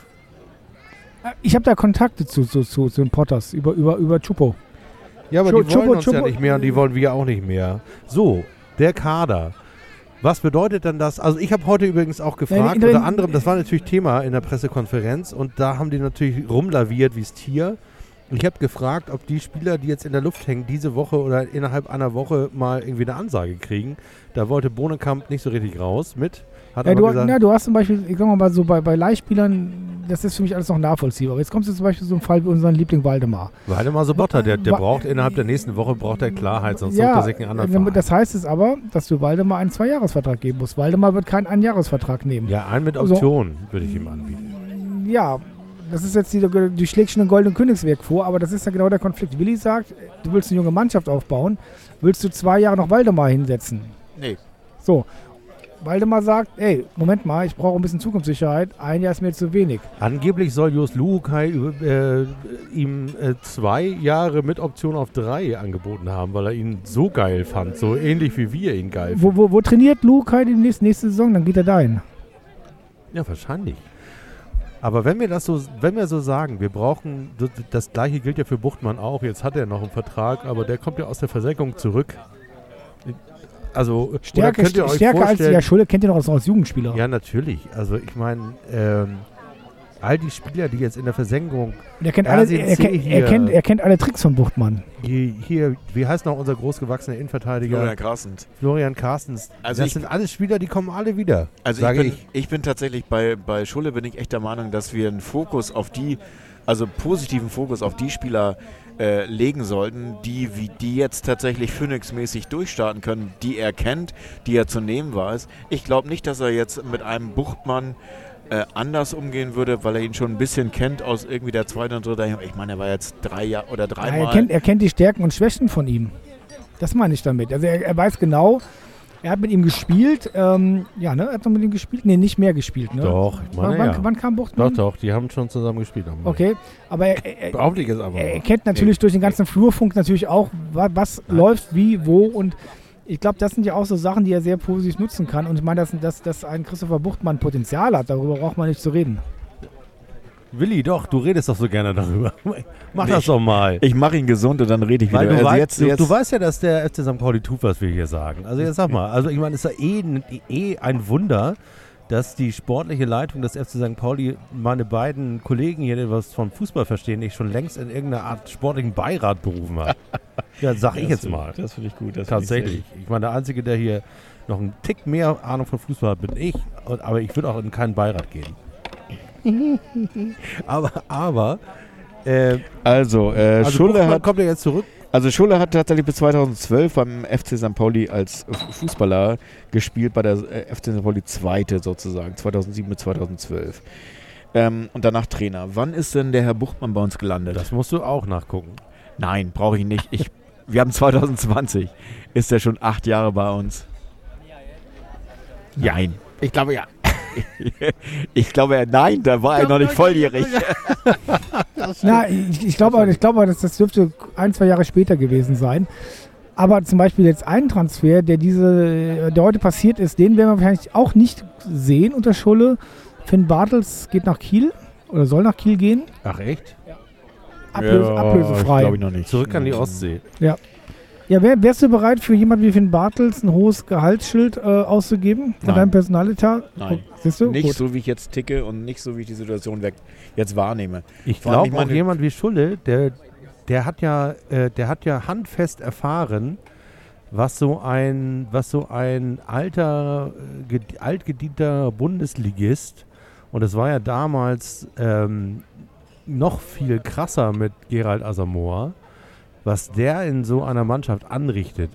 Ich habe da Kontakte zu, zu, zu, zu den Potters über, über, über Chupo. Ja, aber Chu- die wollen Chupo- uns ja Chupo- nicht mehr und die wollen wir auch nicht mehr. So, der Kader. Was bedeutet denn das? Also ich habe heute übrigens auch gefragt, in der- unter anderem, das war natürlich Thema in der Pressekonferenz und da haben die natürlich rumlaviert wie das Tier. Und ich habe gefragt, ob die Spieler, die jetzt in der Luft hängen, diese Woche oder innerhalb einer Woche mal irgendwie eine Ansage kriegen. Da wollte Bonekamp nicht so richtig raus mit. Hat Ja, aber du, gesagt, na, du hast zum Beispiel, ich sag mal so, bei, bei Leihspielern, das ist für mich alles noch nachvollziehbar. Aber jetzt kommst du zum Beispiel so ein Fall wie unseren Liebling Waldemar. Waldemar Sobotta, der, der Wa- braucht innerhalb der nächsten Woche braucht er Klarheit, sonst Ja, sucht er sich einen anderen Verein. das heißt es aber, dass du Waldemar einen Zweijahresvertrag geben musst. Waldemar wird keinen Einjahresvertrag nehmen. Ja, einen mit Also- Option würde ich ihm anbieten. Ja, das ist jetzt die, du schlägst schon den goldenen Königsweg vor, aber das ist ja genau der Konflikt. Willi sagt, du willst eine junge Mannschaft aufbauen, willst du zwei Jahre noch Waldemar hinsetzen? Nee. So, Waldemar sagt, ey, Moment mal, ich brauche ein bisschen Zukunftssicherheit, ein Jahr ist mir zu wenig. Angeblich soll Jos Luhukai äh, ihm äh, zwei Jahre mit Option auf drei angeboten haben, weil er ihn so geil fand, so ähnlich wie wir ihn geil Wo, wo, wo trainiert Luhukai die nächste, nächste Saison? Dann geht er dahin. Ja, wahrscheinlich. Aber wenn wir das so, wenn wir so sagen, wir brauchen, das, das gleiche gilt ja für Buchtmann auch, jetzt hat er noch einen Vertrag, aber der kommt ja aus der Versenkung zurück. Also, Stärke, könnt ihr euch stärker als vorstellen, der Schulle kennt ihr noch als, als Jugendspieler. Ja, natürlich. Also ich meine, ähm, all die Spieler, die jetzt in der Versenkung, Und er kennt, alle, R C C er, kennt, hier. er, kennt, er kennt alle Tricks von Buchtmann. hier, hier, wie heißt noch unser großgewachsener Innenverteidiger? Florian Carstens. Florian Carstens. Also das ich- sind alles Spieler, die kommen alle wieder. Also sage ich bin, ich. ich bin tatsächlich bei, bei Schulle bin ich echt der Meinung, dass wir einen Fokus auf die, also positiven Fokus auf die Spieler äh, legen sollten, die wie die jetzt tatsächlich Phoenix-mäßig durchstarten können, die er kennt, die er zu nehmen weiß. Ich glaube nicht, dass er jetzt mit einem Buchtmann äh, anders umgehen würde, weil er ihn schon ein bisschen kennt aus irgendwie der zweiten und dritten. Ich meine, er war jetzt drei Jahre oder Ja, dreimal. er, kennt, er kennt die Stärken und Schwächen von ihm. Das meine ich damit. Also er, er weiß genau, er hat mit ihm gespielt. Ähm, ja, ne? Er hat noch mit ihm gespielt? Nee, nicht mehr gespielt. Ne? Doch, ich meine wann, wann, ja. wann kam Doch, Buchtmann? doch, die haben schon zusammen gespielt. Okay, aber er, er, er, Behaupte ich es aber. er kennt natürlich durch den ganzen Flurfunk natürlich auch, wa- was läuft, wie, wo und ich glaube, das sind ja auch so Sachen, die er sehr positiv nutzen kann. Und ich meine, dass, dass, dass ein Christopher Buchtmann Potenzial hat, darüber braucht man nicht zu reden. Willi, doch, du redest doch so gerne darüber. Mach Nee, das doch mal. Ich mache ihn gesund und dann rede ich wieder. Weil du, Also weißt, jetzt, du, jetzt, du weißt ja, dass der F C Sankt Pauli tut, was wir hier sagen. Also jetzt sag mal, also ich meine, es ist ja eh, ein- eh ein Wunder, dass die sportliche Leitung des F C Sankt Pauli meine beiden Kollegen hier, die was vom Fußball verstehen, nicht schon längst in irgendeiner Art sportlichen Beirat berufen hat. Ja, sag ich jetzt mal. Das finde ich gut. Das Tatsächlich. Ich meine, der Einzige, der hier noch einen Tick mehr Ahnung von Fußball hat, bin ich. Und, aber ich würde auch in keinen Beirat gehen. aber, aber, äh, Also, äh, also Schulle Buchtmann hat kommt ja jetzt zurück. Also Schulle hat tatsächlich bis zweitausendzwölf beim F C Sankt Pauli als F- Fußballer gespielt, bei der äh, F C Sankt Pauli Zweite sozusagen, zweitausendsieben bis zweitausendzwölf. Ähm, und danach Trainer. Wann ist denn der Herr Buchtmann bei uns gelandet? Das musst du auch nachgucken. Nein, brauche ich nicht. Ich, wir haben zwanzig zwanzig. Ist er schon acht Jahre bei uns? Nein. Ich glaube ja. Ich glaube, er- nein, da war er noch nicht volljährig. Na, ich, ich glaube aber, ich glaube, das, das dürfte ein, zwei Jahre später gewesen sein. Aber zum Beispiel jetzt ein Transfer, der diese, der heute passiert ist, den werden wir wahrscheinlich auch nicht sehen unter Schulle. Finn Bartels geht nach Kiel oder soll nach Kiel gehen. Ach echt? Ablöse, ablösefrei. Glaube ich noch nicht. Zurück an die Ostsee. Ja, wär, wärst du bereit, für jemanden wie Finn Bartels ein hohes Gehaltsschild äh, auszugeben von Nein. deinem Personaletat? Nein. Oh, siehst du? Nicht Gut. so, wie ich jetzt ticke und nicht so, wie ich die Situation weg jetzt wahrnehme. Ich Vor allem, glaube ich auch meine- jemand wie Schulle, der, der hat ja, äh, der hat ja handfest erfahren, was so ein, was so ein alter, äh, ged- altgedienter Bundesligist, und es war ja damals ähm, noch viel krasser mit Gerald Asamoah, was der in so einer Mannschaft anrichtet.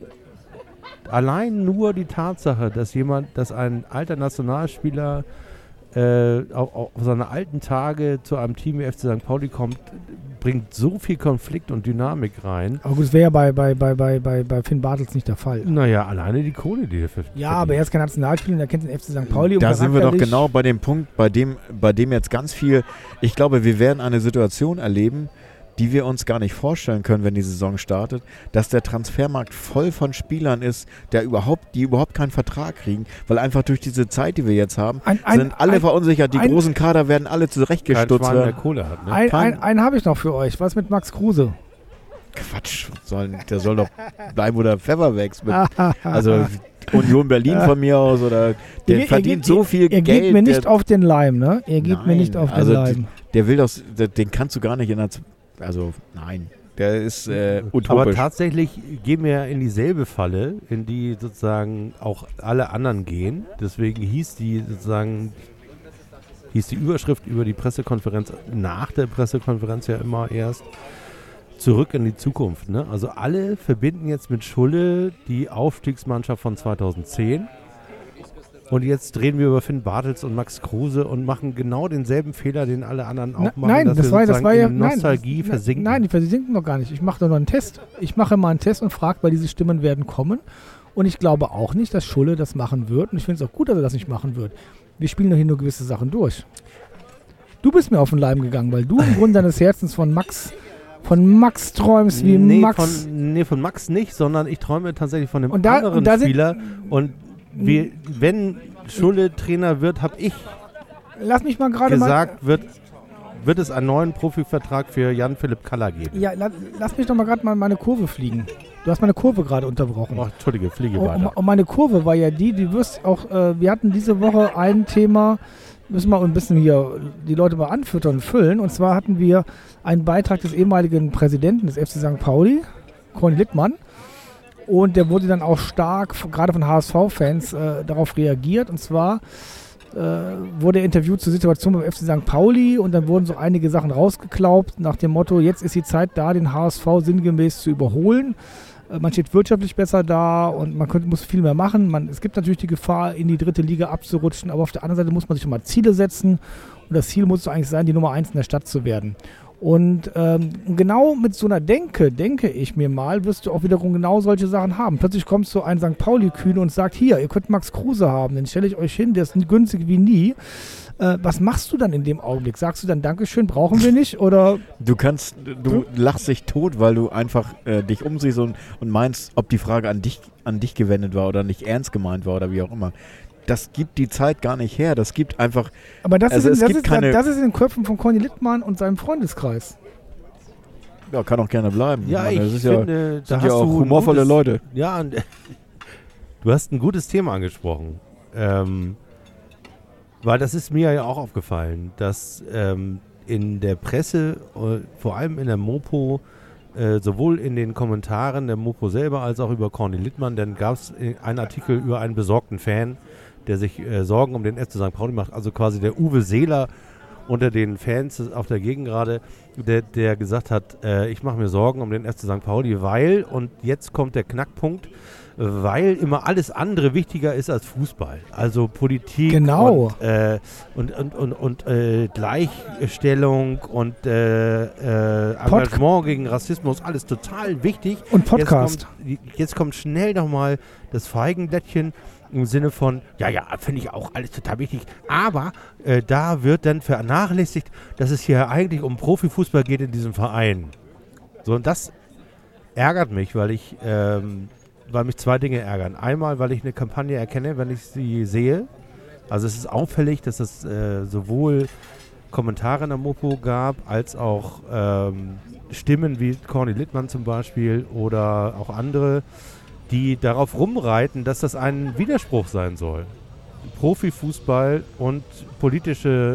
Allein nur die Tatsache, dass jemand, dass ein alter Nationalspieler äh, auf, auf seine alten Tage zu einem Team wie F C Sankt Pauli kommt, bringt so viel Konflikt und Dynamik rein. Aber gut, das wäre ja bei, bei, bei, bei, bei, bei Finn Bartels nicht der Fall. Naja, alleine die Kohle, die er für. Ja, aber er ist kein Nationalspieler und er kennt den F C Sankt Pauli. und Da sind wir doch charakterlich- genau bei dem Punkt, bei dem, bei dem jetzt ganz viel, ich glaube, wir werden eine Situation erleben, die wir uns gar nicht vorstellen können, wenn die Saison startet, dass der Transfermarkt voll von Spielern ist, der überhaupt, die überhaupt keinen Vertrag kriegen, weil einfach durch diese Zeit, die wir jetzt haben, Ein, ein, sind alle ein, verunsichert. Die ein- großen Kader werden alle kein zurechtgestutzt Schwein mehr werden. Kohle hat. Ne? ein, Kein- ein, einen habe ich noch für euch. Was mit Max Kruse? Quatsch, sollen, der soll doch bleiben, wo der Pfeffer wächst. Mit, also Union Berlin von mir aus oder der Ihr- ihr verdient geht- so viel Er Geld. geht mir nicht der, auf den Leim, ne? Er geht mir Nein, nicht auf den also Leim. der will das, der, den kannst du gar nicht in der, Z- also nein, der ist äh, Aber utopisch. tatsächlich gehen wir in dieselbe Falle, in die sozusagen auch alle anderen gehen. Deswegen hieß die sozusagen hieß die Überschrift über die Pressekonferenz nach der Pressekonferenz ja immer erst zurück in die Zukunft. Ne? Also alle verbinden jetzt mit Schulle die Aufstiegsmannschaft von zweitausendzehn Und jetzt reden wir über Finn Bartels und Max Kruse und machen genau denselben Fehler, den alle anderen auch Na, machen. nein, dass das wir war, das sozusagen war ja in nein, Nostalgie das, versinken. Nein, die versinken noch gar nicht. Ich mache doch noch einen Test. Ich mache mal einen Test und frage, weil diese Stimmen werden kommen. Und ich glaube auch nicht, dass Schulle das machen wird. Und ich finde es auch gut, dass er das nicht machen wird. Wir spielen doch hier nur gewisse Sachen durch. Du bist mir auf den Leim gegangen, weil du im Grunde deines Herzens von Max, von Max träumst, wie nee, Max. Von, nee, von Max nicht, sondern ich träume tatsächlich von einem Und da- anderen und da sind- Spieler. Und wir, wenn Schulle Trainer wird, habe ich Lass mich mal gerade mal. gesagt, wird, wird es einen neuen Profivertrag für Jan-Philipp Kaller geben. Ja, la, lass mich doch mal gerade mal meine Kurve fliegen. Du hast meine Kurve gerade unterbrochen. Oh, Entschuldige, fliege Und, weiter. und meine Kurve war ja die, die wirst auch, äh, wir hatten diese Woche ein Thema, müssen wir ein bisschen hier die Leute mal anfüttern und füllen. Und zwar hatten wir einen Beitrag des ehemaligen Präsidenten des F C Sankt Pauli, Conny Littmann. Und der wurde dann auch stark, f- gerade von H S V-Fans, äh, darauf reagiert. Und zwar äh, wurde er interviewt zur Situation beim F C Sankt Pauli und dann wurden so einige Sachen rausgeklaubt nach dem Motto, jetzt ist die Zeit da, den H S V sinngemäß zu überholen. Äh, Man steht wirtschaftlich besser da und man könnte, muss viel mehr machen. Man, es gibt natürlich die Gefahr, in die dritte Liga abzurutschen, aber auf der anderen Seite muss man sich mal Ziele setzen und das Ziel muss eigentlich sein, die Nummer eins in der Stadt zu werden. Und ähm, genau mit so einer Denke, denke ich mir mal, wirst du auch wiederum genau solche Sachen haben. Plötzlich kommt so ein Sankt Pauli-Kühne und sagt, hier, ihr könnt Max Kruse haben, den stelle ich euch hin, der ist günstig wie nie. Äh, was machst du dann in dem Augenblick? Sagst du dann, Dankeschön, brauchen wir nicht? Oder Du kannst, du lachst dich tot, weil du einfach äh, dich umsiehst und, und meinst, ob die Frage an dich, an dich gewendet war oder nicht ernst gemeint war oder wie auch immer. Das gibt die Zeit gar nicht her. Das gibt einfach. aber das, Also ist, es das, gibt ist, keine- das ist in den Köpfen von Conny Littmann und seinem Freundeskreis. Ja, kann auch gerne bleiben. Ja, meine, ich das ist ja, finde, da sind hast ja auch du ein humorvolle gutes- Leute. Ja, und du hast ein gutes Thema angesprochen. Ähm, weil das ist mir ja auch aufgefallen, dass ähm, in der Presse, äh, vor allem in der Mopo, äh, sowohl in den Kommentaren der Mopo selber als auch über Conny Littmann, dann gab es einen Artikel über einen besorgten Fan, der sich äh, Sorgen um den F C Sankt Pauli macht, also quasi der Uwe Seeler unter den Fans auf der Gegengrade, der, der gesagt hat, äh, ich mache mir Sorgen um den F C Sankt Pauli, weil, und jetzt kommt der Knackpunkt, weil immer alles andere wichtiger ist als Fußball. Also Politik Genau. und, äh, und, und, und, und äh, Gleichstellung und äh, äh, Engagement gegen Rassismus, alles total wichtig. Und Podcast. Jetzt kommt, jetzt kommt schnell nochmal das Feigenblättchen im Sinne von, ja, ja, finde ich auch alles total wichtig, aber äh, da wird dann vernachlässigt, dass es hier eigentlich um Profifußball geht in diesem Verein. So, und das ärgert mich, weil ich, ähm, weil mich zwei Dinge ärgern. Einmal, weil ich eine Kampagne erkenne, wenn ich sie sehe. Also es ist auffällig, dass es äh, sowohl Kommentare in der Mopo gab, als auch ähm, Stimmen wie Conny Littmann zum Beispiel oder auch andere, die darauf rumreiten, dass das ein Widerspruch sein soll. Profifußball und politische,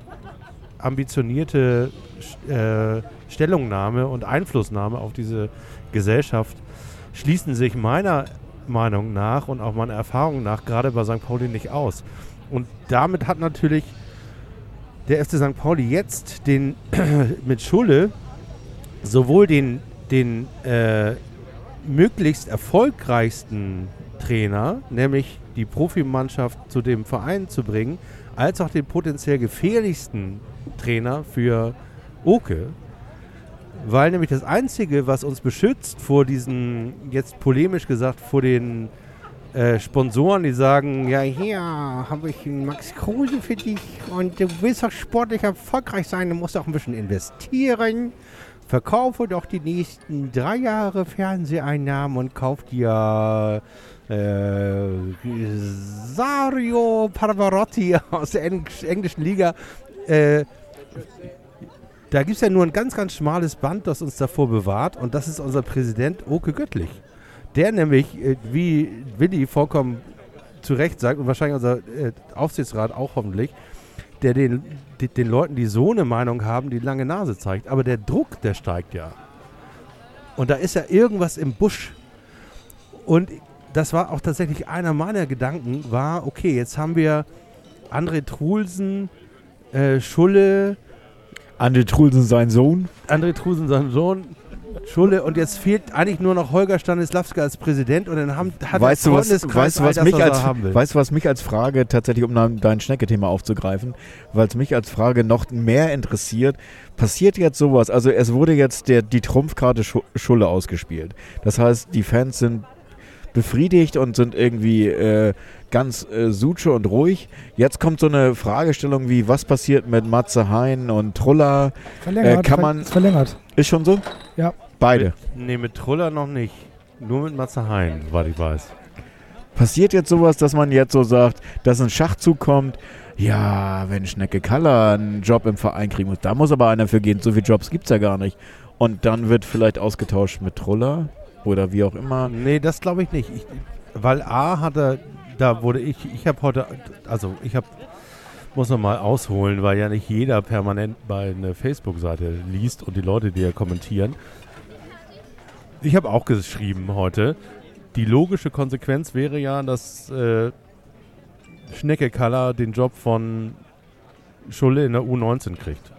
ambitionierte äh, Stellungnahme und Einflussnahme auf diese Gesellschaft schließen sich meiner Meinung nach und auch meiner Erfahrung nach gerade bei Sankt Pauli nicht aus. Und damit hat natürlich der F C Sankt Pauli jetzt den mit Schulle sowohl den, den äh, möglichst erfolgreichsten Trainer, nämlich die Profimannschaft zu dem Verein zu bringen, als auch den potenziell gefährlichsten Trainer für Oke. Weil nämlich das Einzige, was uns beschützt vor diesen, jetzt polemisch gesagt, vor den äh, Sponsoren, die sagen, ja, hier habe ich einen Max Kruse für dich und du willst doch sportlich erfolgreich sein, du musst auch ein bisschen investieren. Verkaufe doch die nächsten drei Jahre Fernseheinnahmen und kauf dir äh, Sario Pavarotti aus der Eng englischen Liga. Äh, da gibt es ja nur ein ganz, ganz schmales Band, das uns davor bewahrt, und das ist unser Präsident Oke Göttlich. Der nämlich, äh, wie Willi vollkommen zu Recht sagt, und wahrscheinlich unser äh, Aufsichtsrat auch hoffentlich, der den, die, den Leuten, die so eine Meinung haben, die lange Nase zeigt. Aber der Druck, der steigt ja. Und da ist ja irgendwas im Busch. Und das war auch tatsächlich einer meiner Gedanken, war, okay, jetzt haben wir André Trulsen, äh, Schulle, André Trulsen, sein Sohn. André Trulsen, sein Sohn, Schulle und jetzt fehlt eigentlich nur noch Holger Stanislawski als Präsident und dann haben, hat Weißt der du, was, Freundeskreis weißt, du, was all mich das, was als, er haben will. weißt du, was mich als Frage tatsächlich, um dein, dein Schnecke-Thema aufzugreifen, weil es mich als Frage noch mehr interessiert, passiert jetzt sowas, also es wurde jetzt der, die Trumpfkarte Schu- Schulle ausgespielt. Das heißt, die Fans sind befriedigt und sind irgendwie äh, ganz äh, suche und ruhig. Jetzt kommt so eine Fragestellung wie, was passiert mit Matze Hein und Truller? Verlängert, Äh, kann ver- man- ist verlängert. Ist schon so? Ja. Beide. Mit, nee, mit Truller noch nicht. Nur mit Matze Hein, soweit ich weiß. Passiert jetzt sowas, dass man jetzt so sagt, dass ein Schachzug kommt, ja, wenn Schnecke Kaller einen Job im Verein kriegen muss, da muss aber einer für gehen, so viele Jobs gibt es ja gar nicht. Und dann wird vielleicht ausgetauscht mit Truller oder wie auch immer. Nee, das glaube ich nicht. Ich, weil A hat er, da wurde ich, ich habe heute, also ich habe, muss noch mal ausholen, weil ja nicht jeder permanent bei einer Facebook-Seite liest und die Leute, die ja kommentieren. Ich habe auch geschrieben heute, die logische Konsequenz wäre ja, dass äh, Schnecke Kaller den Job von Schulle in der U neunzehn kriegt.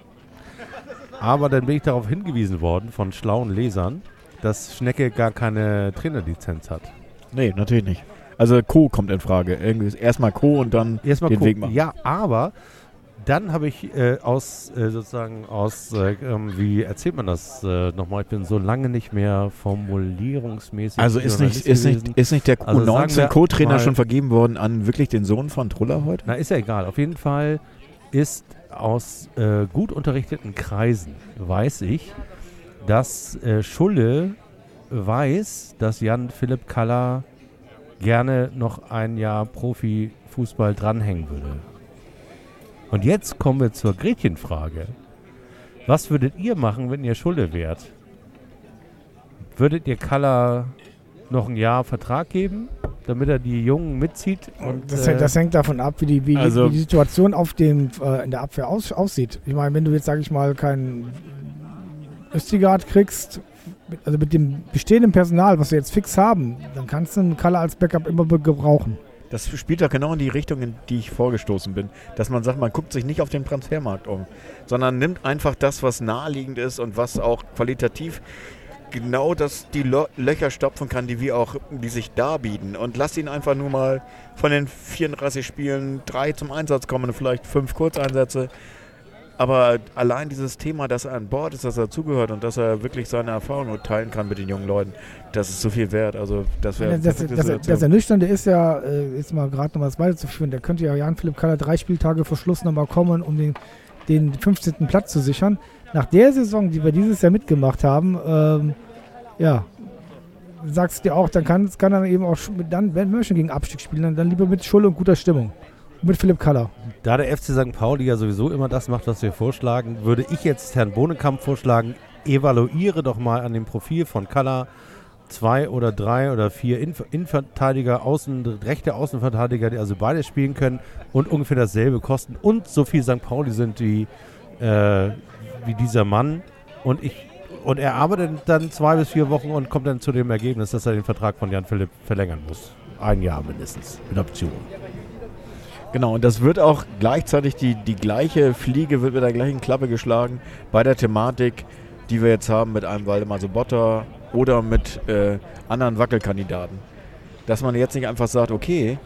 Aber dann bin ich darauf hingewiesen worden von schlauen Lesern, dass Schnecke gar keine Trainerlizenz hat. Nee, natürlich nicht. Also Co. kommt in Frage. Irgendwie erstmal Co. und dann Erstmal den gucken. Weg machen. Ja, aber dann habe ich äh, aus äh, sozusagen aus, äh, ähm, wie erzählt man das äh, nochmal? Ich bin so lange nicht mehr formulierungsmäßig. Also ist nicht, Journalist ist, gewesen. nicht, ist nicht der Also U sagen neunzehn wir Co-Trainer mal- schon vergeben worden an wirklich den Sohn von Truller heute? Na, ist ja egal. Auf jeden Fall ist aus äh, gut unterrichteten Kreisen, weiß ich, dass äh, Schulle weiß, dass Jan Philipp Kaller gerne noch ein Jahr Profifußball dranhängen würde. Und jetzt kommen wir zur Gretchenfrage. Was würdet ihr machen, wenn ihr Schulle wärt? Würdet ihr Kaller noch ein Jahr Vertrag geben, damit er die Jungen mitzieht? Und, Das, äh, das hängt davon ab, wie die, wie, Also- wie die Situation auf dem, äh, in der Abwehr aus, aussieht. Ich meine, wenn du jetzt, sage ich mal, keinen Östigard kriegst, mit, also mit dem bestehenden Personal, was wir jetzt fix haben, dann kannst du einen Kaller als Backup immer be- gebrauchen. Das spielt doch genau in die Richtung, in die ich vorgestoßen bin. Dass man sagt, man guckt sich nicht auf den Transfermarkt um, sondern nimmt einfach das, was naheliegend ist und was auch qualitativ genau das die Lo- Löcher stopfen kann, die wir auch, die sich darbieten. Und lasst ihn einfach nur mal von den vierunddreißig Spielen drei zum Einsatz kommen, vielleicht fünf Kurzeinsätze. Aber allein dieses Thema, dass er an Bord ist, dass er dazugehört und dass er wirklich seine Erfahrungen teilen kann mit den jungen Leuten, das ist so viel wert. Also das wäre Das, das, das, das Ernüchternde ist ja, äh, jetzt mal gerade noch was weiterzuführen, der könnte ja Jan Philipp Kaller drei Spieltage vor Schluss nochmal kommen, um den, den fünfzehnten Platz zu sichern. Nach der Saison, die wir dieses Jahr mitgemacht haben, ähm, ja, sagst du dir auch, dann kann, kann er eben auch, sch- dann, wenn wir schon gegen Abstieg spielen, dann, dann lieber mit Schulle und guter Stimmung. Mit Philipp Kaller. Da der F C Sankt Pauli ja sowieso immer das macht, was wir vorschlagen, würde ich jetzt Herrn Bohnenkamp vorschlagen, evaluiere doch mal an dem Profil von Kaller zwei oder drei oder vier Inf- Innenverteidiger, Außen, rechte Außenverteidiger, die also beide spielen können und ungefähr dasselbe kosten und so viel Sankt Pauli sind wie, äh, wie dieser Mann. Und ich und er arbeitet dann zwei bis vier Wochen und kommt dann zu dem Ergebnis, dass er den Vertrag von Jan Philipp verlängern muss. Ein Jahr mindestens, mit Option. Genau, und das wird auch gleichzeitig, die, die gleiche Fliege wird mit der gleichen Klappe geschlagen bei der Thematik, die wir jetzt haben mit einem Waldemar Sobotta oder mit äh, anderen Wackelkandidaten. Dass man jetzt nicht einfach sagt, okay,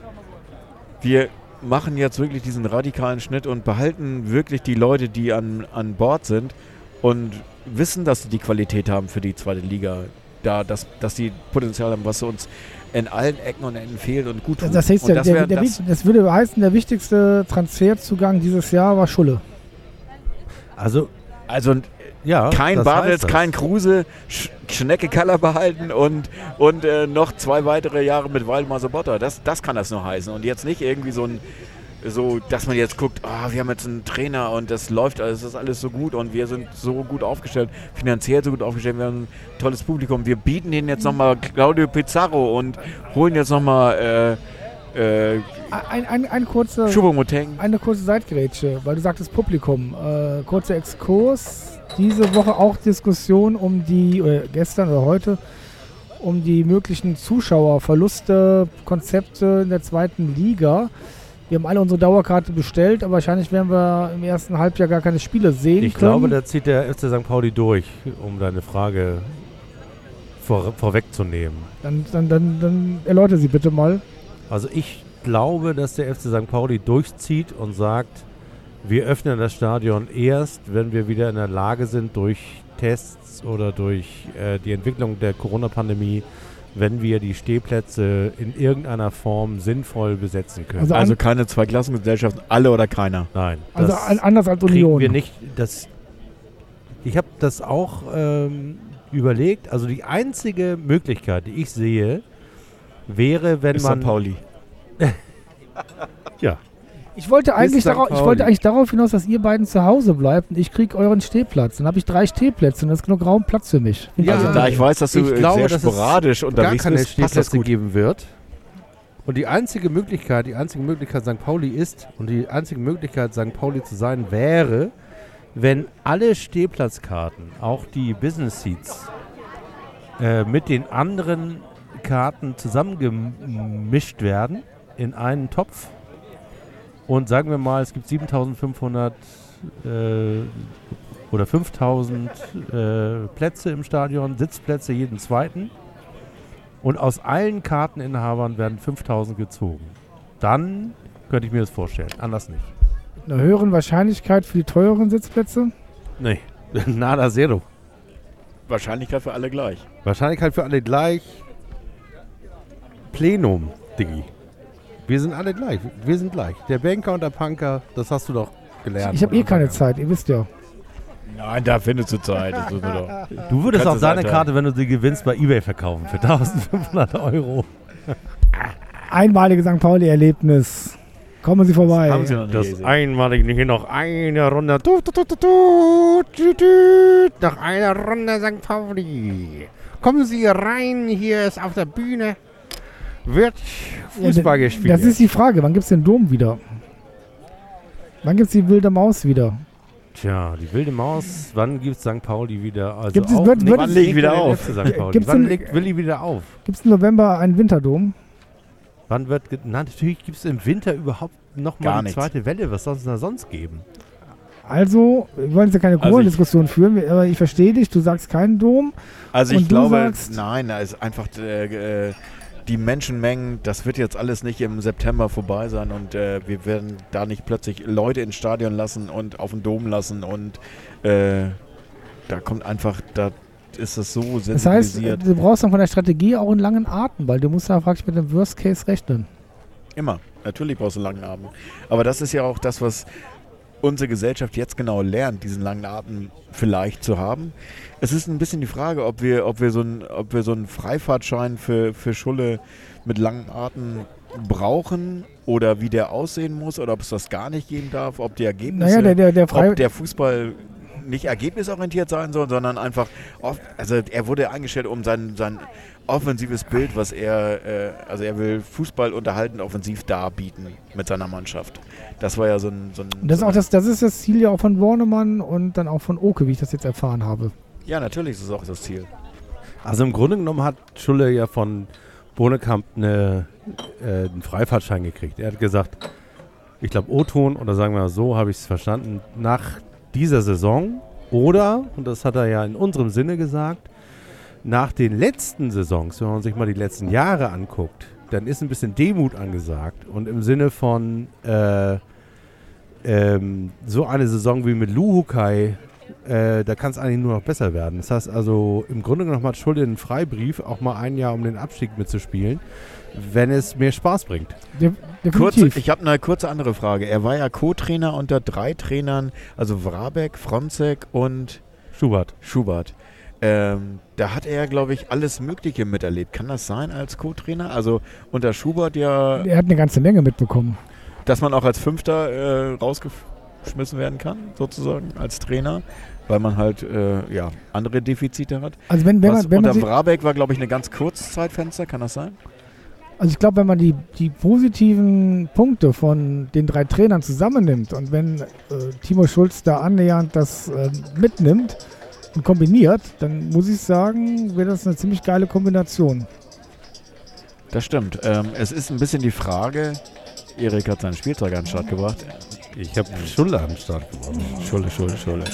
wir machen jetzt wirklich diesen radikalen Schnitt und behalten wirklich die Leute, die an, an Bord sind und wissen, dass sie die Qualität haben für die zweite Liga, da, dass, dass sie Potenzial haben, was uns in allen Ecken und Enden fehlt und gut Das, tut. das, heißt, Und der, das der, wär- der, das- das würde heißen, der wichtigste Transferzugang dieses Jahr war Schulle. Also, Also ja. kein das Bartels, heißt das. kein Kruse, Sch Schnecke Kaller behalten und, und äh, noch zwei weitere Jahre mit Waldemar Sobotta. Das, das kann das nur heißen. Und jetzt nicht irgendwie so ein, so, dass man jetzt guckt, ah, wir haben jetzt einen Trainer und das läuft, alles, das ist alles so gut und wir sind so gut aufgestellt, finanziell so gut aufgestellt, wir haben ein tolles Publikum. Wir bieten denen jetzt nochmal Claudio Pizarro und holen jetzt nochmal äh, äh, Ein, ein, ein kurzer, Choupo-Moting. eine kurze Seitgrätsche, weil du sagtest Publikum. Äh, kurzer Exkurs. Diese Woche auch Diskussion um die, oder gestern oder heute, um die möglichen Zuschauerverluste, Konzepte in der zweiten Liga. Wir haben alle unsere Dauerkarte bestellt, aber wahrscheinlich werden wir im ersten Halbjahr gar keine Spiele sehen Ich können. glaube, da zieht der F C Sankt Pauli durch, um deine Frage vor, vorwegzunehmen. Dann, dann, dann, dann erläutere sie bitte mal. Also ich glaube, dass der F C Sankt Pauli durchzieht und sagt, wir öffnen das Stadion erst, wenn wir wieder in der Lage sind, durch Tests oder durch äh, die Entwicklung der Corona-Pandemie, wenn wir die Stehplätze in irgendeiner Form sinnvoll besetzen können. Also, Also an, keine Zweiklassengesellschaften, alle oder keiner. Nein, also das an, anders als kriegen Union. wir nicht. Das, ich habe das auch ähm, überlegt. Also die einzige Möglichkeit, die ich sehe, wäre, wenn Ist man... Sankt Pauli. Ja. Ich wollte, eigentlich Sankt darauf, ich Pauli. wollte eigentlich darauf hinaus, dass ihr beiden zu Hause bleibt und ich kriege euren Stehplatz. Dann habe ich drei Stehplätze und das ist genug Raum Platz für mich. Find ich Ja, Also gut. da ich weiß, dass du ich äh, glaube, sehr dass es sporadisch gar unterwegs keine bist, passt das Stehplätze gut. geben wird. Und die einzige Möglichkeit, die einzige Möglichkeit Sankt Pauli ist und die einzige Möglichkeit Sankt Pauli zu sein wäre, wenn alle Stehplatzkarten, auch die Business Seats, äh, mit den anderen Karten zusammengemischt werden in einen Topf. Und sagen wir mal, es gibt siebentausendfünfhundert äh, oder fünftausend äh, Plätze im Stadion, Sitzplätze jeden zweiten. Und aus allen Karteninhabern werden fünftausend gezogen. Dann könnte ich mir das vorstellen. Anders nicht. Eine höhere Wahrscheinlichkeit für die teureren Sitzplätze? Nee, nada zero. Wahrscheinlichkeit für alle gleich. Wahrscheinlichkeit für alle gleich. Plenum, Diggi. Wir sind alle gleich. Wir sind gleich. Der Banker und der Punker, das hast du doch gelernt. Ich habe eh keine Zeit, ihr wisst ja. Nein, da findest du Zeit. Das ist mir doch. Du würdest auch Kannst du deine sagen. Karte, wenn du sie gewinnst, bei eBay verkaufen für eintausendfünfhundert Euro. Einmalige Sankt Pauli-Erlebnis. Kommen Sie vorbei. Haben sie noch nicht Das gesehen. einmalige hier noch eine Runde. Du, du, du, du, du, du, du, noch eine Runde Sankt Pauli. Kommen Sie rein, hier ist auf der Bühne. Wird Fußball Ja, gespielt. das ist die Frage, wann gibt es den Dom wieder? Wann gibt es die wilde Maus wieder? Tja, die wilde Maus, wann gibt es Sankt Pauli wieder? Also Gibt es- auch wird- nicht- wird Wann es- leg ich wieder nicht der auf? letzte Sankt Pauli. Gibt's Wann denn- legt Willi wieder auf? Gibt es im November einen Winterdom? Wann wird... Ge Na, natürlich gibt es im Winter überhaupt noch Gar mal die nichts. zweite Welle. Was soll es da sonst geben? Also, wir wollen jetzt ja keine Also ich- Corona-Diskussion führen, aber ich verstehe dich, du sagst keinen Dom. Also Und ich du glaube, sagst- nein, da ist einfach äh, äh, die Menschenmengen, das wird jetzt alles nicht im September vorbei sein und äh, wir werden da nicht plötzlich Leute ins Stadion lassen und auf den Dom lassen und äh, da kommt einfach, da ist es so Das heißt, sensibilisiert. du brauchst dann von der Strategie auch einen langen Atem, weil du musst da praktisch mit dem Worst Case rechnen. Immer. Natürlich brauchst du einen langen Atem. Aber das ist ja auch das, was unsere Gesellschaft jetzt genau lernt, diesen langen Atem vielleicht zu haben. Es ist ein bisschen die Frage, ob wir, ob wir so einen, ob wir so einen Freifahrtschein für, für Schulle mit langem Atem brauchen oder wie der aussehen muss oder ob es das gar nicht geben darf, ob die Ergebnisse, Naja, der, der, der Frei ob der Fußball nicht ergebnisorientiert sein soll, sondern einfach, oft, also er wurde eingestellt, um sein, sein offensives Bild, was er, äh, also er will Fußball unterhaltend offensiv darbieten mit seiner Mannschaft. Das war ja so ein... So ein das, ist so auch ein- das, das ist das Ziel ja auch von Warnemann und dann auch von Oke, wie ich das jetzt erfahren habe. Ja, natürlich ist es auch das Ziel. Also im Grunde genommen hat Schulle ja von Bohnekamp eine, äh, einen Freifahrtschein gekriegt. Er hat gesagt, ich glaube O-Ton, oder sagen wir mal so, habe ich es verstanden, nach dieser Saison oder, und das hat er ja in unserem Sinne gesagt, nach den letzten Saisons, wenn man sich mal die letzten Jahre anguckt, dann ist ein bisschen Demut angesagt. Und im Sinne von äh, ähm, so eine Saison wie mit Luhukai, äh, da kann es eigentlich nur noch besser werden. Das heißt also, im Grunde genommen hat Schulle einen Freibrief, auch mal ein Jahr um den Abstieg mitzuspielen, wenn es mehr Spaß bringt. De Kurz, definitiv. ich habe eine kurze andere Frage. Er war ja Co-Trainer unter drei Trainern, also Wrabeck, Fronzek und Schubert. Schubert. Ähm, da hat er, glaube ich, alles Mögliche miterlebt. Kann das sein als Co-Trainer? Also unter Schubert ja, er hat eine ganze Menge mitbekommen. dass man auch als Fünfter äh, rausgeschmissen werden kann, sozusagen, als Trainer, weil man halt äh, ja, andere Defizite hat. Also wenn, wenn Was, man, wenn man unter sich, Wrabeck war, glaube ich, eine ganz Kurzzeitfenster. Kann das sein? also ich glaube, wenn man die, die positiven Punkte von den drei Trainern zusammennimmt und wenn äh, Timo Schulz da annähernd das äh, mitnimmt und kombiniert, dann muss ich sagen, wäre das eine ziemlich geile Kombination. Das stimmt. Ähm, es ist ein bisschen die Frage, Erik hat sein Spielzeug an den Start gebracht. Ich habe Schulle an den Start gebracht. Schulle, Schulle, Schulle.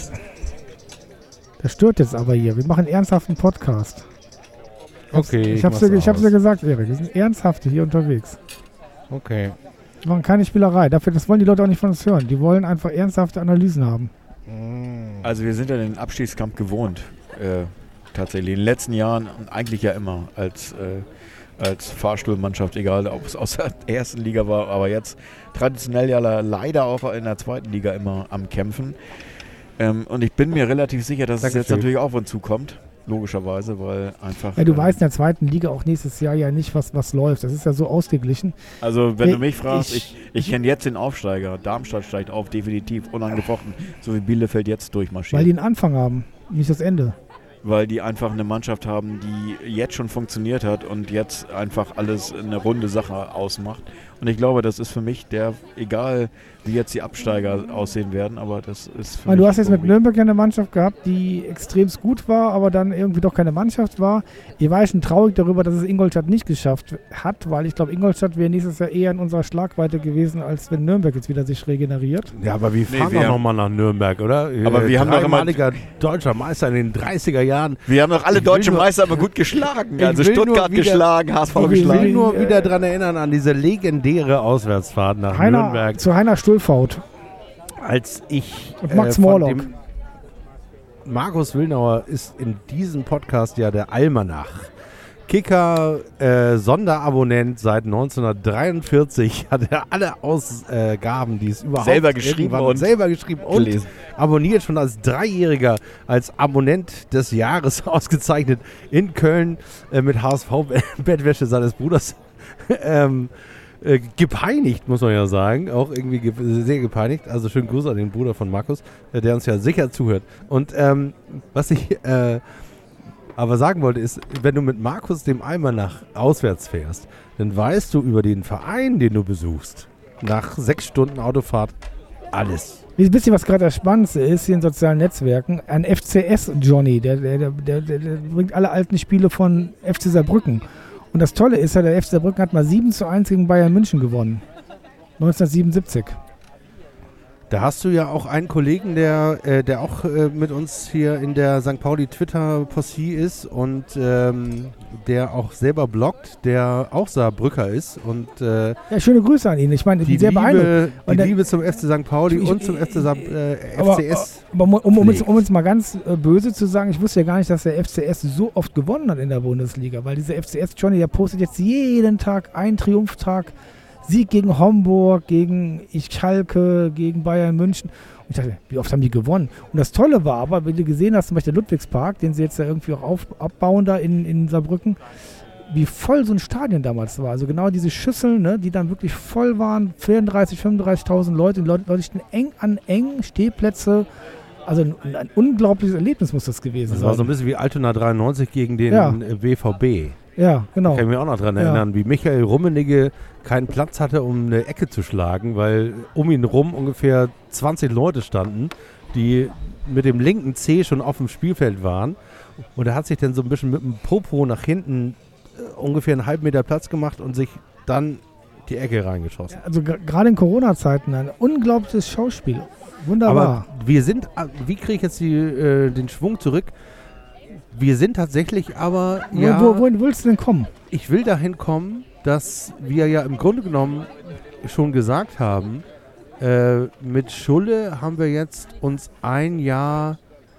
Das stört jetzt aber hier. Wir machen einen ernsthaften Podcast. Okay, ich hab's, mach's dir, ich hab's aus. dir gesagt, Erik. Wir sind ernsthaft hier unterwegs. Okay. Wir machen keine Spielerei. Dafür, das wollen die Leute auch nicht von uns hören. Die wollen einfach ernsthafte Analysen haben. Also wir sind ja den Abstiegskampf gewohnt. Äh, tatsächlich in den letzten Jahren und eigentlich ja immer als, äh, als Fahrstuhlmannschaft, egal ob es aus der ersten Liga war, aber jetzt traditionell ja leider auch in der zweiten Liga immer am Kämpfen. Ähm, und ich bin mir relativ sicher, dass Dankeschön. es jetzt natürlich auch uns zukommt, logischerweise, weil einfach... Ja, du äh, weißt in der zweiten Liga auch nächstes Jahr ja nicht, was, was läuft. Das ist ja so ausgeglichen. Also wenn Ich- du mich fragst, ich- ich, ich kenne jetzt den Aufsteiger. Darmstadt steigt auf, definitiv unangefochten, so wie Bielefeld jetzt durchmarschiert. Weil die einen Anfang haben, nicht das Ende. Weil die einfach eine Mannschaft haben, die jetzt schon funktioniert hat und jetzt einfach alles eine runde Sache ausmacht. Und ich glaube, das ist für mich der, egal wie jetzt die Absteiger aussehen werden, aber das ist für Weil mich du hast jetzt mit irgendwie- Nürnberg ja eine Mannschaft gehabt, die extremst gut war, aber dann irgendwie doch keine Mannschaft war. Ich war schon traurig darüber, dass es Ingolstadt nicht geschafft hat, weil ich glaube, Ingolstadt wäre nächstes Jahr eher in unserer Schlagweite gewesen, als wenn Nürnberg jetzt wieder sich regeneriert. Ja, aber wir fahren wir doch haben- nochmal nach Nürnberg, oder? Aber Äh, wir haben doch immer- dreimaliger deutscher Meister in den dreißiger Jahren. Wir haben doch alle Ich will deutschen nur- Meister aber gut geschlagen. Ich Also will nur Stuttgart wieder- geschlagen, H S V Ich will- Ich will geschlagen. nur äh, wieder daran erinnern, an diese legendäre Auswärtsfahrt nach Heiner, Nürnberg, zu Heiner Stulfaut. als ich Und Max von Morlock. dem- Markus Willnauer ist in diesem Podcast ja der Almanach. Kicker, äh, Sonderabonnent seit neunzehnhundertdreiundvierzig, hat er alle Ausgaben, die es überhaupt Selber geschrieben irgendwann- und selber geschrieben und gelesen. abonniert, schon als Dreijähriger als Abonnent des Jahres ausgezeichnet in Köln äh, mit H S V-Bettwäsche seines Bruders ähm, äh, gepeinigt, muss man ja sagen. Auch irgendwie ge sehr gepeinigt. Also schönen Gruß an den Bruder von Markus, äh, der uns ja sicher zuhört. Und ähm, was ich äh, aber sagen wollte ist, wenn du mit Markus dem Almanach auswärts fährst, dann weißt du über den Verein, den du besuchst, nach sechs Stunden Autofahrt alles. Wisst ihr, was gerade das Spannendste ist hier in sozialen Netzwerken? Ein F C S-Johnny, der, der, der, der, der, der bringt alle alten Spiele von F C Saarbrücken. Und das Tolle ist ja, der F C Saarbrücken hat mal sieben zu eins gegen Bayern München gewonnen. neunzehnhundertsiebenundsiebzig. Da hast du ja auch einen Kollegen, der, äh, der auch äh, mit uns hier in der Sankt Pauli Twitter-Possie ist und ähm, der auch selber bloggt, der auch Saarbrücker ist und äh, Ja, schöne Grüße an ihn. Ich meine, ich die, bin sehr beeindruckt. Liebe, die Und der- Liebe zum F C Sankt Pauli Ich- und zum F C, Sa äh, Aber, F C S. aber um, um, um, jetzt, pflegt. um jetzt mal ganz äh, böse zu sagen, ich wusste ja gar nicht, dass der F C S so oft gewonnen hat in der Bundesliga, weil dieser F C S-Johnny, der postet jetzt jeden Tag einen Triumphtag, Sieg gegen Homburg, gegen Schalke, gegen Bayern München. Und ich dachte, wie oft haben die gewonnen? Und das Tolle war aber, wenn du gesehen hast, zum Beispiel der Ludwigspark, den sie jetzt da irgendwie auch auf, abbauen da in, in Saarbrücken, wie voll so ein Stadion damals war. Also genau diese Schüsseln, ne, die dann wirklich voll waren, vierunddreißig, fünfunddreißigtausend Leute, die Leute, Leute stehen eng an eng, Stehplätze. Also ein, ein unglaubliches Erlebnis muss das gewesen Das sein. war so ein bisschen wie Altona dreiundneunzig gegen den Ja. äh, B V B. ja, genau. Kann ich mich auch noch dran Ja. erinnern, wie Michael Rummenigge keinen Platz hatte, um eine Ecke zu schlagen, weil um ihn rum ungefähr zwanzig Leute standen, die mit dem linken Zeh schon auf dem Spielfeld waren. Und er hat sich dann so ein bisschen mit dem Popo nach hinten äh, ungefähr einen halben Meter Platz gemacht und sich dann die Ecke reingeschossen. Also g- gerade in Corona-Zeiten ein unglaubliches Schauspiel. Wunderbar. Aber wir sind, äh, wie kriege ich jetzt die, äh, den Schwung zurück? Wir sind tatsächlich aber, wo, ja, wo, wohin willst du denn kommen? ich will dahin kommen, dass wir ja im Grunde genommen schon gesagt haben, äh, mit Schulle haben wir jetzt uns ein Jahr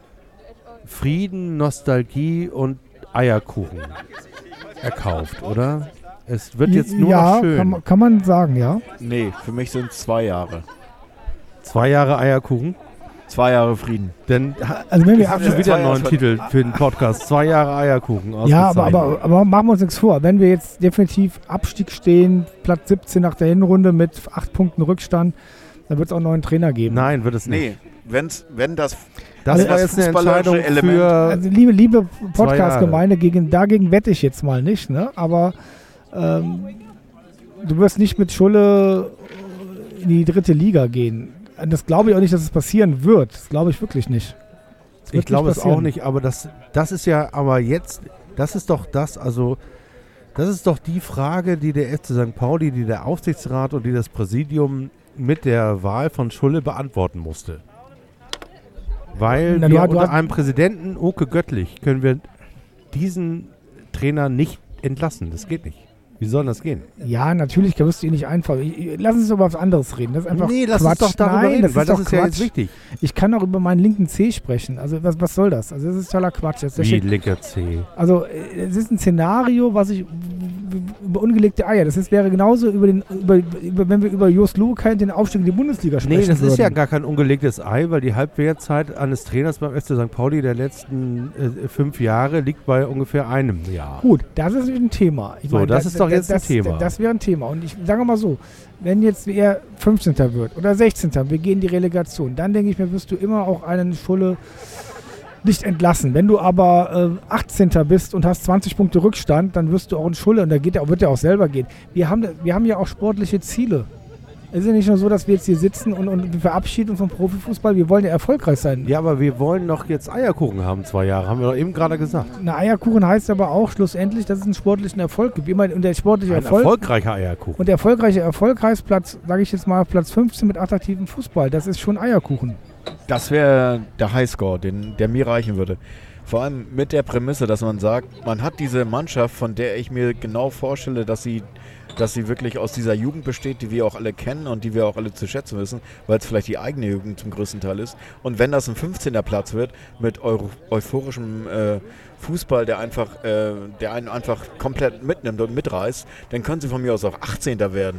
Frieden, Nostalgie und Eierkuchen erkauft, oder? Es wird jetzt nur ja, noch schön. Kann, man- kann man sagen, ja. Nee, für mich sind es zwei Jahre. Zwei Jahre Eierkuchen. Zwei Jahre Frieden. Denn Also wenn wir ich habe schon Ja, wieder zwei einen neuen Jahre- Titel für den Podcast. Zwei Jahre Eierkuchen. Ja, aber, ausgezeichnet. aber, aber machen wir uns nichts vor. Wenn wir jetzt definitiv Abstieg stehen, Platz siebzehn nach der Hinrunde mit acht Punkten Rückstand, dann wird es auch einen neuen Trainer geben. Nein, wird es nicht. Nee, wenn's, wenn das... Das Also war das jetzt eine fußballerische Entscheidung Element- für... Also liebe, liebe Zwei Podcast-Gemeinde, gegen, dagegen wette ich jetzt mal nicht, ne? Aber ähm, du wirst nicht mit Schulle in die dritte Liga gehen. Das glaube ich auch nicht, dass es passieren wird. Das glaube ich wirklich nicht. Das wird Ich glaube nicht es auch passieren. nicht, aber das, das ist ja aber jetzt, das ist doch das, also Das ist doch die Frage, die der F C Sankt Pauli, die der Aufsichtsrat und die das Präsidium mit der Wahl von Schulle beantworten musste. Weil Na, du wir hast- du unter hast- einem Präsidenten Oke Göttlich können wir diesen Trainer nicht entlassen. Das geht nicht. Wie soll das gehen? Ja, natürlich wirst du ihn nicht einfach. Ich- ich- Lass uns über was anderes reden. Das ist einfach nee, lass Quatsch. uns doch darüber Nein, reden, das weil ist das doch ist Quatsch. ja jetzt wichtig. Ich Ich kann auch über meinen linken Zeh sprechen. Also was, was soll das? Also das ist totaler Quatsch. Das ist der Wie Shit. linker C. Also äh, es ist ein Szenario, was ich über ungelegte Eier. Das ist, wäre genauso über den, über, über, wenn wir über Jost Luhukay den Aufstieg in die Bundesliga sprechen Nee, das würden. ist ja gar kein ungelegtes Ei, weil die Halbwertzeit eines Trainers beim F C Sankt Pauli der letzten äh, fünf Jahre liegt bei ungefähr einem Jahr. Gut, das ist ein Thema. Ich So, das ist doch jetzt ein das, Thema. Das wäre ein Thema. Und ich sage mal so, wenn jetzt er fünfzehnter wird oder sechzehnter, wir gehen in die Relegation, dann denke ich mir, wirst du immer auch einen Schulle nicht entlassen. Wenn du aber äh, achtzehnter bist und hast zwanzig Punkte Rückstand, dann wirst du auch einen Schulle, und da geht er, wird er auch selber gehen. Wir haben, wir haben ja auch sportliche Ziele. Es ist ja nicht nur so, dass wir jetzt hier sitzen und, und wir verabschieden uns vom Profifußball. Wir wollen ja erfolgreich sein. Ja, aber wir wollen doch jetzt Eierkuchen haben, zwei Jahre, haben wir doch eben gerade gesagt. Eine Eierkuchen heißt aber auch schlussendlich, dass es einen sportlichen Erfolg gibt. Immer- Und der sportliche Ein Erfolg erfolgreicher Eierkuchen. und der erfolgreiche Erfolg heißt Platz, sage ich jetzt mal, Platz fünfzehn mit attraktivem Fußball. Das ist schon Eierkuchen. Das wäre der Highscore, den, der mir reichen würde. Vor allem mit der Prämisse, dass man sagt, man hat diese Mannschaft, von der ich mir genau vorstelle, dass sie, dass sie wirklich aus dieser Jugend besteht, die wir auch alle kennen und die wir auch alle zu schätzen wissen, weil es vielleicht die eigene Jugend zum größten Teil ist. Und wenn das ein fünfzehnter Platz wird, mit eu euphorischem äh, Fußball, der einfach, äh, der einen einfach komplett mitnimmt und mitreißt, dann können sie von mir aus auch achtzehnter werden.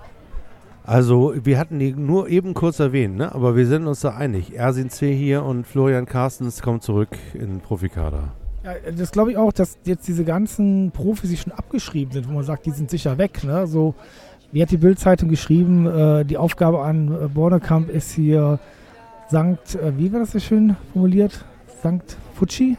Also, wir hatten die nur eben kurz erwähnt, ne? Aber wir sind uns da einig. Ersin C. hier und Florian Carstens kommen zurück in den Profikader. Ja, das glaube ich auch, dass jetzt diese ganzen Profis, die schon abgeschrieben sind, wo man sagt, die sind sicher weg. Ne? So, wie hat die Bild-Zeitung geschrieben, äh, die Aufgabe an äh, Bornekamp ist hier Sankt, äh, wie war das so schön formuliert? Sankt Futschi?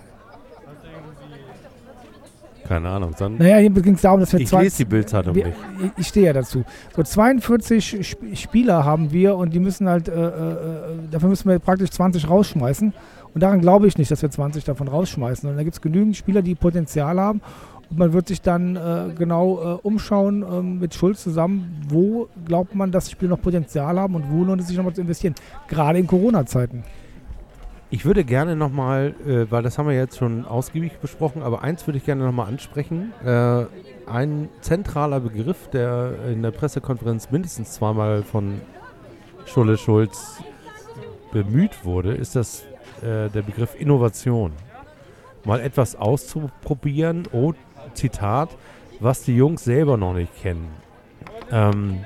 Keine Ahnung. Dann Naja, hier ging es darum, dass wir ich zwei- lese die Bildzeitung wir, nicht. ich, ich stehe ja dazu. So zweiundvierzig Sp Spieler haben wir und die müssen halt, äh, äh, dafür müssen wir praktisch zwanzig rausschmeißen. Und daran glaube ich nicht, dass wir zwanzig davon rausschmeißen. Und da gibt es genügend Spieler, die Potenzial haben. Und man wird sich dann äh, genau äh, umschauen äh, mit Schulz zusammen, wo glaubt man, dass die Spieler noch Potenzial haben und wo lohnt es sich nochmal zu investieren. Gerade in Corona-Zeiten. Ich würde gerne nochmal, äh, weil das haben wir jetzt schon ausgiebig besprochen, aber eins würde ich gerne nochmal ansprechen. Äh, ein zentraler Begriff, der in der Pressekonferenz mindestens zweimal von Schulle Schulz bemüht wurde, ist das äh, der Begriff Innovation. Mal etwas auszuprobieren, oh, Zitat, was die Jungs selber noch nicht kennen. Ähm,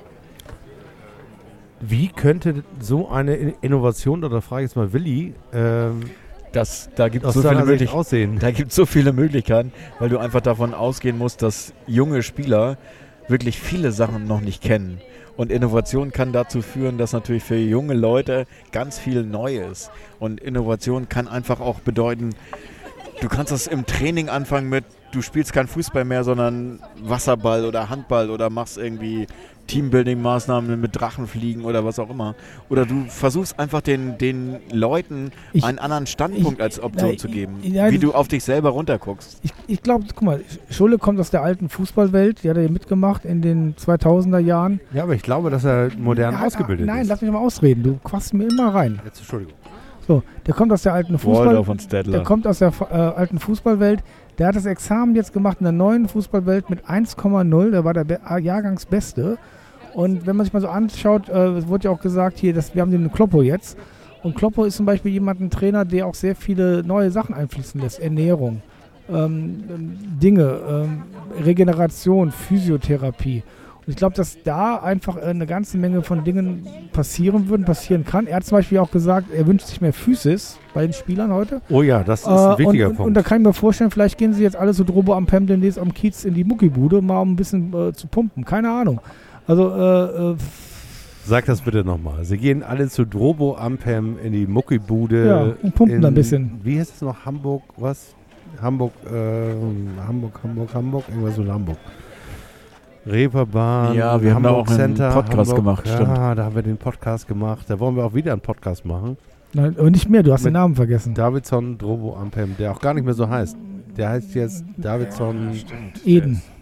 Wie könnte so eine In- Innovation, oder frage ich jetzt mal Willi, ähm, Das, da gibt es aus so viele deiner Sicht Möglichkeiten. aussehen? Da gibt es so viele Möglichkeiten, weil du einfach davon ausgehen musst, dass junge Spieler wirklich viele Sachen noch nicht kennen. Und Innovation kann dazu führen, dass natürlich für junge Leute ganz viel neu ist. Und Innovation kann einfach auch bedeuten, du kannst das im Training anfangen mit, du spielst kein Fußball mehr, sondern Wasserball oder Handball oder machst irgendwie Teambuilding-Maßnahmen mit Drachenfliegen oder was auch immer. Oder du versuchst einfach den, den Leuten Ich- einen anderen Standpunkt ich- als Option na, zu geben, ich- ja, wie das- du auf dich selber runterguckst. Ich, ich glaube, guck mal, Schulle kommt aus der alten Fußballwelt, die hat er ja mitgemacht in den zweitausender Jahren. Ja, aber ich glaube, dass er modern Ja, ausgebildet nein, ist. lass mich mal ausreden, du quatschst mir immer rein. Jetzt, Entschuldigung. So, der kommt aus der alten Fußball, Waldorf und Stedler. der kommt aus der äh, alten Fußballwelt. Der hat das Examen jetzt gemacht in der neuen Fußballwelt mit eins Komma null. Der war der Be äh, Jahrgangsbeste. Und wenn man sich mal so anschaut, äh, es wurde ja auch gesagt hier, dass wir haben den Kloppo jetzt. Und Kloppo ist zum Beispiel jemand, ein Trainer, der auch sehr viele neue Sachen einfließen lässt. Ernährung, ähm, ähm, Dinge, ähm, Regeneration, Physiotherapie. Und ich glaube, dass da einfach äh, eine ganze Menge von Dingen passieren würden, passieren kann. Er hat zum Beispiel auch gesagt, er wünscht sich mehr Physis bei den Spielern heute. Oh ja, das ist Äh, ein wichtiger und, und, Punkt. und da kann ich mir vorstellen, vielleicht gehen sie jetzt alle so Drobo am Pem demnächst am Kiez in die Muckibude, mal um ein bisschen äh, zu pumpen. Keine Ahnung. Also, äh, äh, Sag das bitte nochmal. Sie gehen alle zu Drobo Ampem in die Muckibude. Ja, und pumpen in, da ein bisschen. Wie heißt es noch? Hamburg, was? Hamburg, äh, Hamburg, Hamburg, Hamburg, irgendwas mit Hamburg. Reeperbahn, Ja, wir haben da Hamburg auch einen Center, Podcast Hamburg, gemacht, Ja, stimmt. da haben wir den Podcast gemacht. Da wollen wir auch wieder einen Podcast machen. nein, aber nicht mehr, du hast Mit den Namen vergessen. Davidson Drobo Ampem, der auch gar nicht mehr so heißt. Der heißt jetzt Davidson Eden.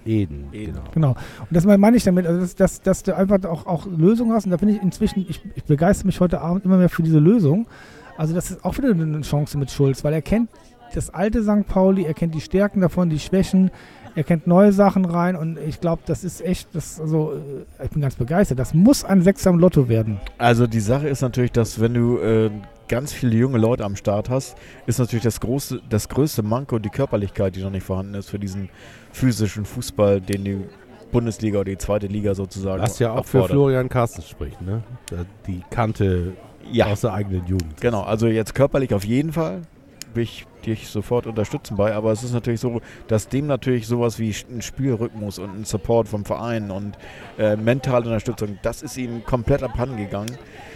Eden. Eden. Genau. Genau. Und das meine ich damit, also dass, dass, dass du einfach auch, auch Lösungen hast. Und da bin ich inzwischen, ich, ich begeistere mich heute Abend immer mehr für diese Lösung. Also das ist auch wieder eine Chance mit Schulz, weil er kennt das alte Sankt Pauli, er kennt die Stärken davon, die Schwächen, er kennt neue Sachen rein und ich glaube, das ist echt, das, also, ich bin ganz begeistert. Das muss ein Sechser im Lotto werden. Also die Sache ist natürlich, dass wenn du äh, ganz viele junge Leute am Start hast, ist natürlich das, große, das größte Manko die Körperlichkeit, die noch nicht vorhanden ist für diesen physischen Fußball, den die Bundesliga oder die zweite Liga sozusagen Was ja auch abfordert. für Florian Carstens spricht, ne? Die Kante Ja. aus der eigenen Jugend. Genau, also jetzt körperlich auf jeden Fall will ich dich sofort unterstützen bei, aber es ist natürlich so, dass dem natürlich sowas wie ein Spielrhythmus und ein Support vom Verein und äh, mentale Unterstützung, das ist ihm komplett abhanden gegangen.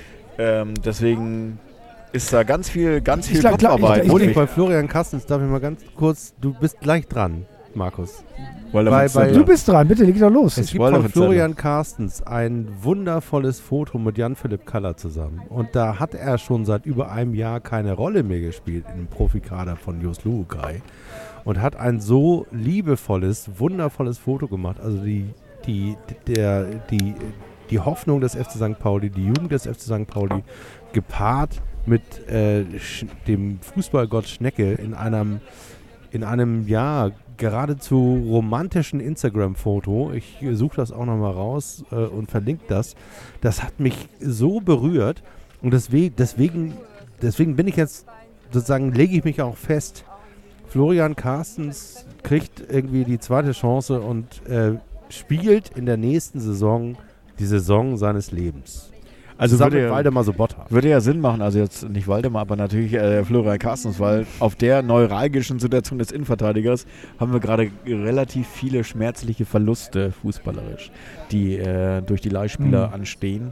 Ähm, deswegen ist da ganz viel, ganz viel Ich glaub- glaub- Kopfarbeit. ich- ich- Obwohl ich nötig. bei Florian Carstens, darf ich mal ganz kurz, du bist gleich dran, Markus. Weil er bei- mit- bei- Du bist dran, bitte, leg doch los. Es Ich gibt wollte von mit Zettel. Florian Carstens ein wundervolles Foto mit Jan-Philipp Kaller zusammen. Und da hat er schon seit über einem Jahr keine Rolle mehr gespielt im Profikader von Jos Luhukai. Und hat ein so liebevolles, wundervolles Foto gemacht. Also die, die, der, die, die Hoffnung des F C Sankt Pauli, die Jugend des F C Sankt Pauli, gepaart mit äh, Sch- dem Fußballgott Schnecke in einem, in einem, ja, geradezu romantischen Instagram-Foto. Ich suche das auch nochmal raus äh, und verlinke das. Das hat mich so berührt und deswegen, deswegen, deswegen bin ich jetzt, sozusagen, lege ich mich auch fest, Florian Carstens kriegt irgendwie die zweite Chance und äh, spielt in der nächsten Saison die Saison seines Lebens. Also Zusammen würde mit ja, Waldemar Sobotta. würde ja Sinn machen, also jetzt nicht Waldemar, aber natürlich äh, Florian Carstens, weil auf der neuralgischen Situation des Innenverteidigers haben wir gerade relativ viele schmerzliche Verluste fußballerisch, die äh, durch die Leihspieler Mhm. anstehen.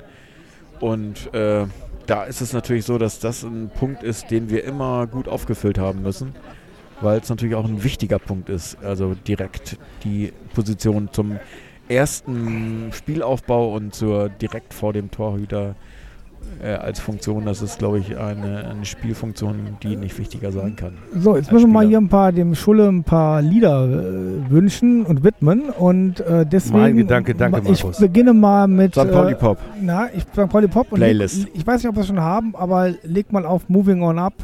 Und äh, da ist es natürlich so, dass das ein Punkt ist, den wir immer gut aufgefüllt haben müssen, weil es natürlich auch ein wichtiger Punkt ist, also direkt die Position zum ersten Spielaufbau und zur direkt vor dem Torhüter äh, als Funktion. Das ist, glaube ich, eine, eine Spielfunktion, die nicht wichtiger sein kann. So, jetzt als müssen wir mal Spieler. hier ein paar, dem Schulle ein paar Lieder äh, wünschen und widmen und äh, deswegen... Mein Gedanke, danke, Ich Markus. beginne mal mit... Sankt Pauli äh, Pop. Na, ich Sankt Pauli Pop und Playlist. Leg, ich weiß nicht, ob wir es schon haben, aber leg mal auf Moving On Up.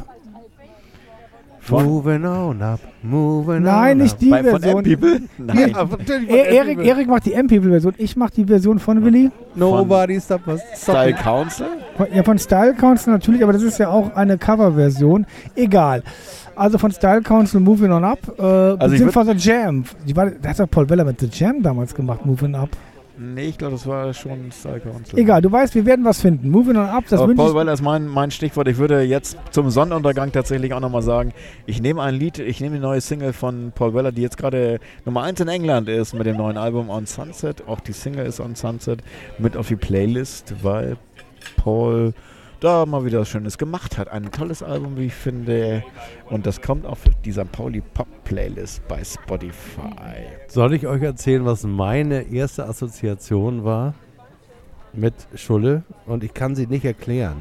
Von, Moving on up, moving Nein, on nicht up. die bei, von Version. M-People? Nein. Ja, natürlich von E Erik, M-People. Erik macht die M-People-Version, ich mach die Version von Willi. Nobody stop us. Style Council? Von- Ja, von Style Council natürlich, aber das ist ja auch eine Coverversion. Egal. Also von Style Council Moving On Up, äh, ich beziehungsweise Jam. Die war, da hat doch Paul Weller mit The Jam damals gemacht, Moving Up. Nee, ich glaube, das war schon Style Council. Egal, du weißt, wir werden was finden. Moving On Up, das Aber wünsche Paul ich... Weller ist mein, mein Stichwort. Ich würde jetzt zum Sonnenuntergang tatsächlich auch nochmal sagen, ich nehme ein Lied, ich nehme die neue Single von Paul Weller, die jetzt gerade Nummer eins in England ist mit dem neuen Album On Sunset. Auch die Single ist On Sunset mit auf die Playlist, weil Paul da mal wieder was Schönes gemacht hat. Ein tolles Album, wie ich finde. Und das kommt auf die Sankt Pauli Pop Playlist bei Spotify. Soll ich euch erzählen, was meine erste Assoziation war mit Schulle? Und ich kann sie nicht erklären.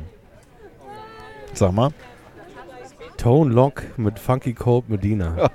Sag mal. Tone Lock mit Funky Cold Medina.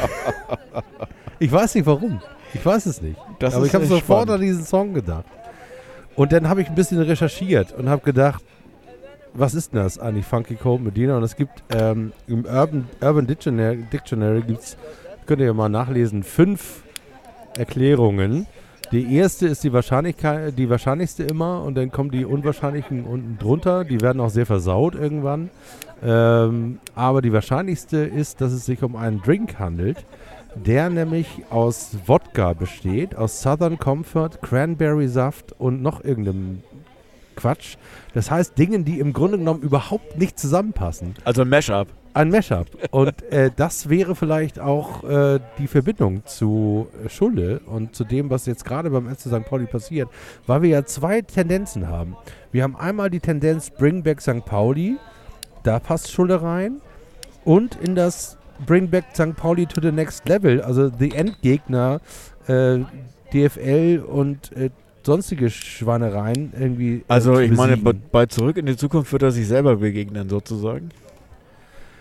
Ich weiß nicht warum. Ich weiß es nicht. Das Aber ist ich habe echt sofort spannend. an diesen Song gedacht. Und dann habe ich ein bisschen recherchiert und habe gedacht, was ist denn das eigentlich, Funky Cold Medina? Und es gibt ähm, im Urban, Urban Dictionary, Dictionary gibt's, könnt ihr ja mal nachlesen, fünf Erklärungen. Die erste ist die Wahrscheinlichkeit, die wahrscheinlichste immer und dann kommen die unwahrscheinlichen unten drunter. Die werden auch sehr versaut irgendwann. Ähm, aber die wahrscheinlichste ist, dass es sich um einen Drink handelt, der nämlich aus Wodka besteht, aus Southern Comfort, Cranberry-Saft und noch irgendeinem Quatsch. Das heißt Dingen, die im Grunde genommen überhaupt nicht zusammenpassen. Also ein Mashup. Ein Mashup. Und äh, das wäre vielleicht auch äh, die Verbindung zu äh, Schulle und zu dem, was jetzt gerade beim F C Sankt Pauli passiert, weil wir ja zwei Tendenzen haben. Wir haben einmal die Tendenz Bring Back Sankt Pauli, da passt Schulle rein, und in das Bring Back Sankt Pauli to the Next Level, also die Endgegner, äh, D F L und äh, sonstige Schweinereien irgendwie. Äh, Also, zu ich meine, bei, besiegen. bei Zurück in die Zukunft wird er sich selber begegnen, sozusagen.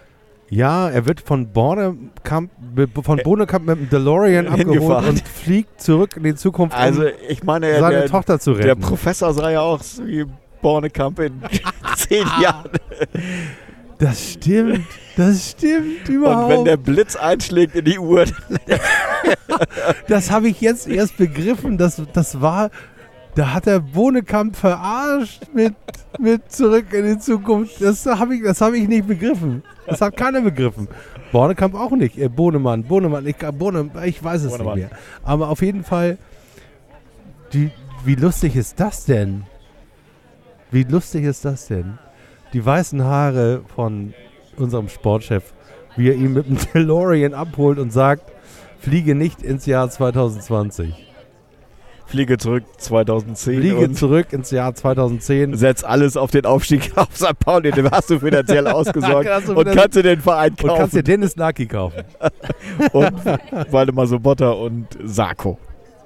Ja, er wird von Bornekamp, von Bohnekamp mit dem DeLorean abgeholt Hingefahren. und fliegt zurück in die Zukunft, um Also ich meine, seine der, Tochter zu retten. der Professor sah ja auch so wie Bornekamp in zehn Jahren. Das stimmt, das stimmt überhaupt. Und wenn der Blitz einschlägt in die Uhr, Das habe ich jetzt erst begriffen. Das, das war, da hat der Bohnekamp verarscht mit, mit Zurück in die Zukunft. Das habe ich, das hab ich nicht begriffen. Das hat keiner begriffen. Bornekamp auch nicht. Äh, Bohnemann, Bohnemann, ich, Bohne, ich weiß es Bohnemann. nicht mehr. Aber auf jeden Fall, die, wie lustig ist das denn? Wie lustig ist das denn? Die weißen Haare von unserem Sportchef, wie er ihn mit dem DeLorean abholt und sagt, fliege nicht ins Jahr zwanzig zwanzig. fliege zurück zweitausendzehn Fliege und zurück ins Jahr zwanzig zehn. setz alles auf den Aufstieg auf Sankt Pauli. Den hast du finanziell ausgesorgt Hast du und finanz- kannst dir den Verein Und kannst kaufen. dir Dennis Naki kaufen. Und Waldemar Sobotta und Sarko.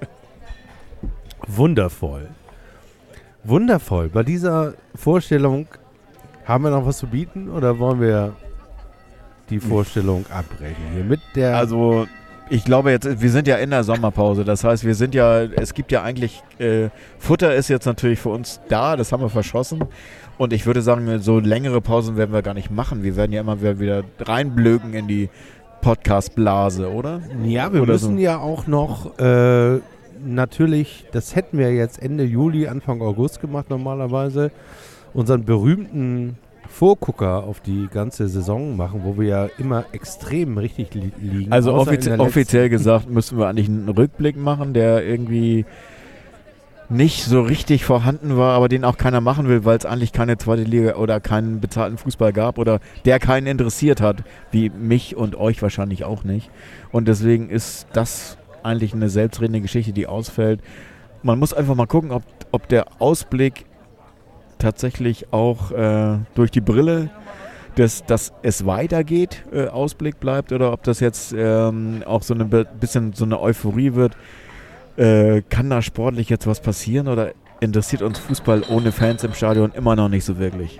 Wundervoll. Wundervoll. Bei dieser Vorstellung haben wir noch was zu bieten oder wollen wir die Vorstellung abbrechen hier mit der... Also ich glaube jetzt, wir sind ja in der Sommerpause. Das heißt, wir sind ja, es gibt ja eigentlich, äh, Futter ist jetzt natürlich für uns da, das haben wir verschossen. Und ich würde sagen, so längere Pausen werden wir gar nicht machen. Wir werden ja immer wieder, wieder reinblöken in die Podcast-Blase, oder? Ja, wir Oder müssen so. ja auch noch äh, natürlich, das hätten wir jetzt Ende Juli, Anfang August gemacht normalerweise, unseren berühmten Vorgucker auf die ganze Saison machen, wo wir ja immer extrem richtig li liegen. Also außer in offizie der letzten- offiziell gesagt müssen wir eigentlich einen Rückblick machen, der irgendwie nicht so richtig vorhanden war, aber den auch keiner machen will, weil es eigentlich keine zweite Liga oder keinen bezahlten Fußball gab oder der keinen interessiert hat, wie mich und euch wahrscheinlich auch nicht. Und deswegen ist das eigentlich eine selbstredende Geschichte, die ausfällt. Man muss einfach mal gucken, ob, ob der Ausblick tatsächlich auch äh, durch die Brille des, dass es weitergeht, äh, Ausblick bleibt oder ob das jetzt ähm, auch so ein bisschen so eine Euphorie wird. Äh, kann da sportlich jetzt was passieren oder interessiert uns Fußball ohne Fans im Stadion immer noch nicht so wirklich?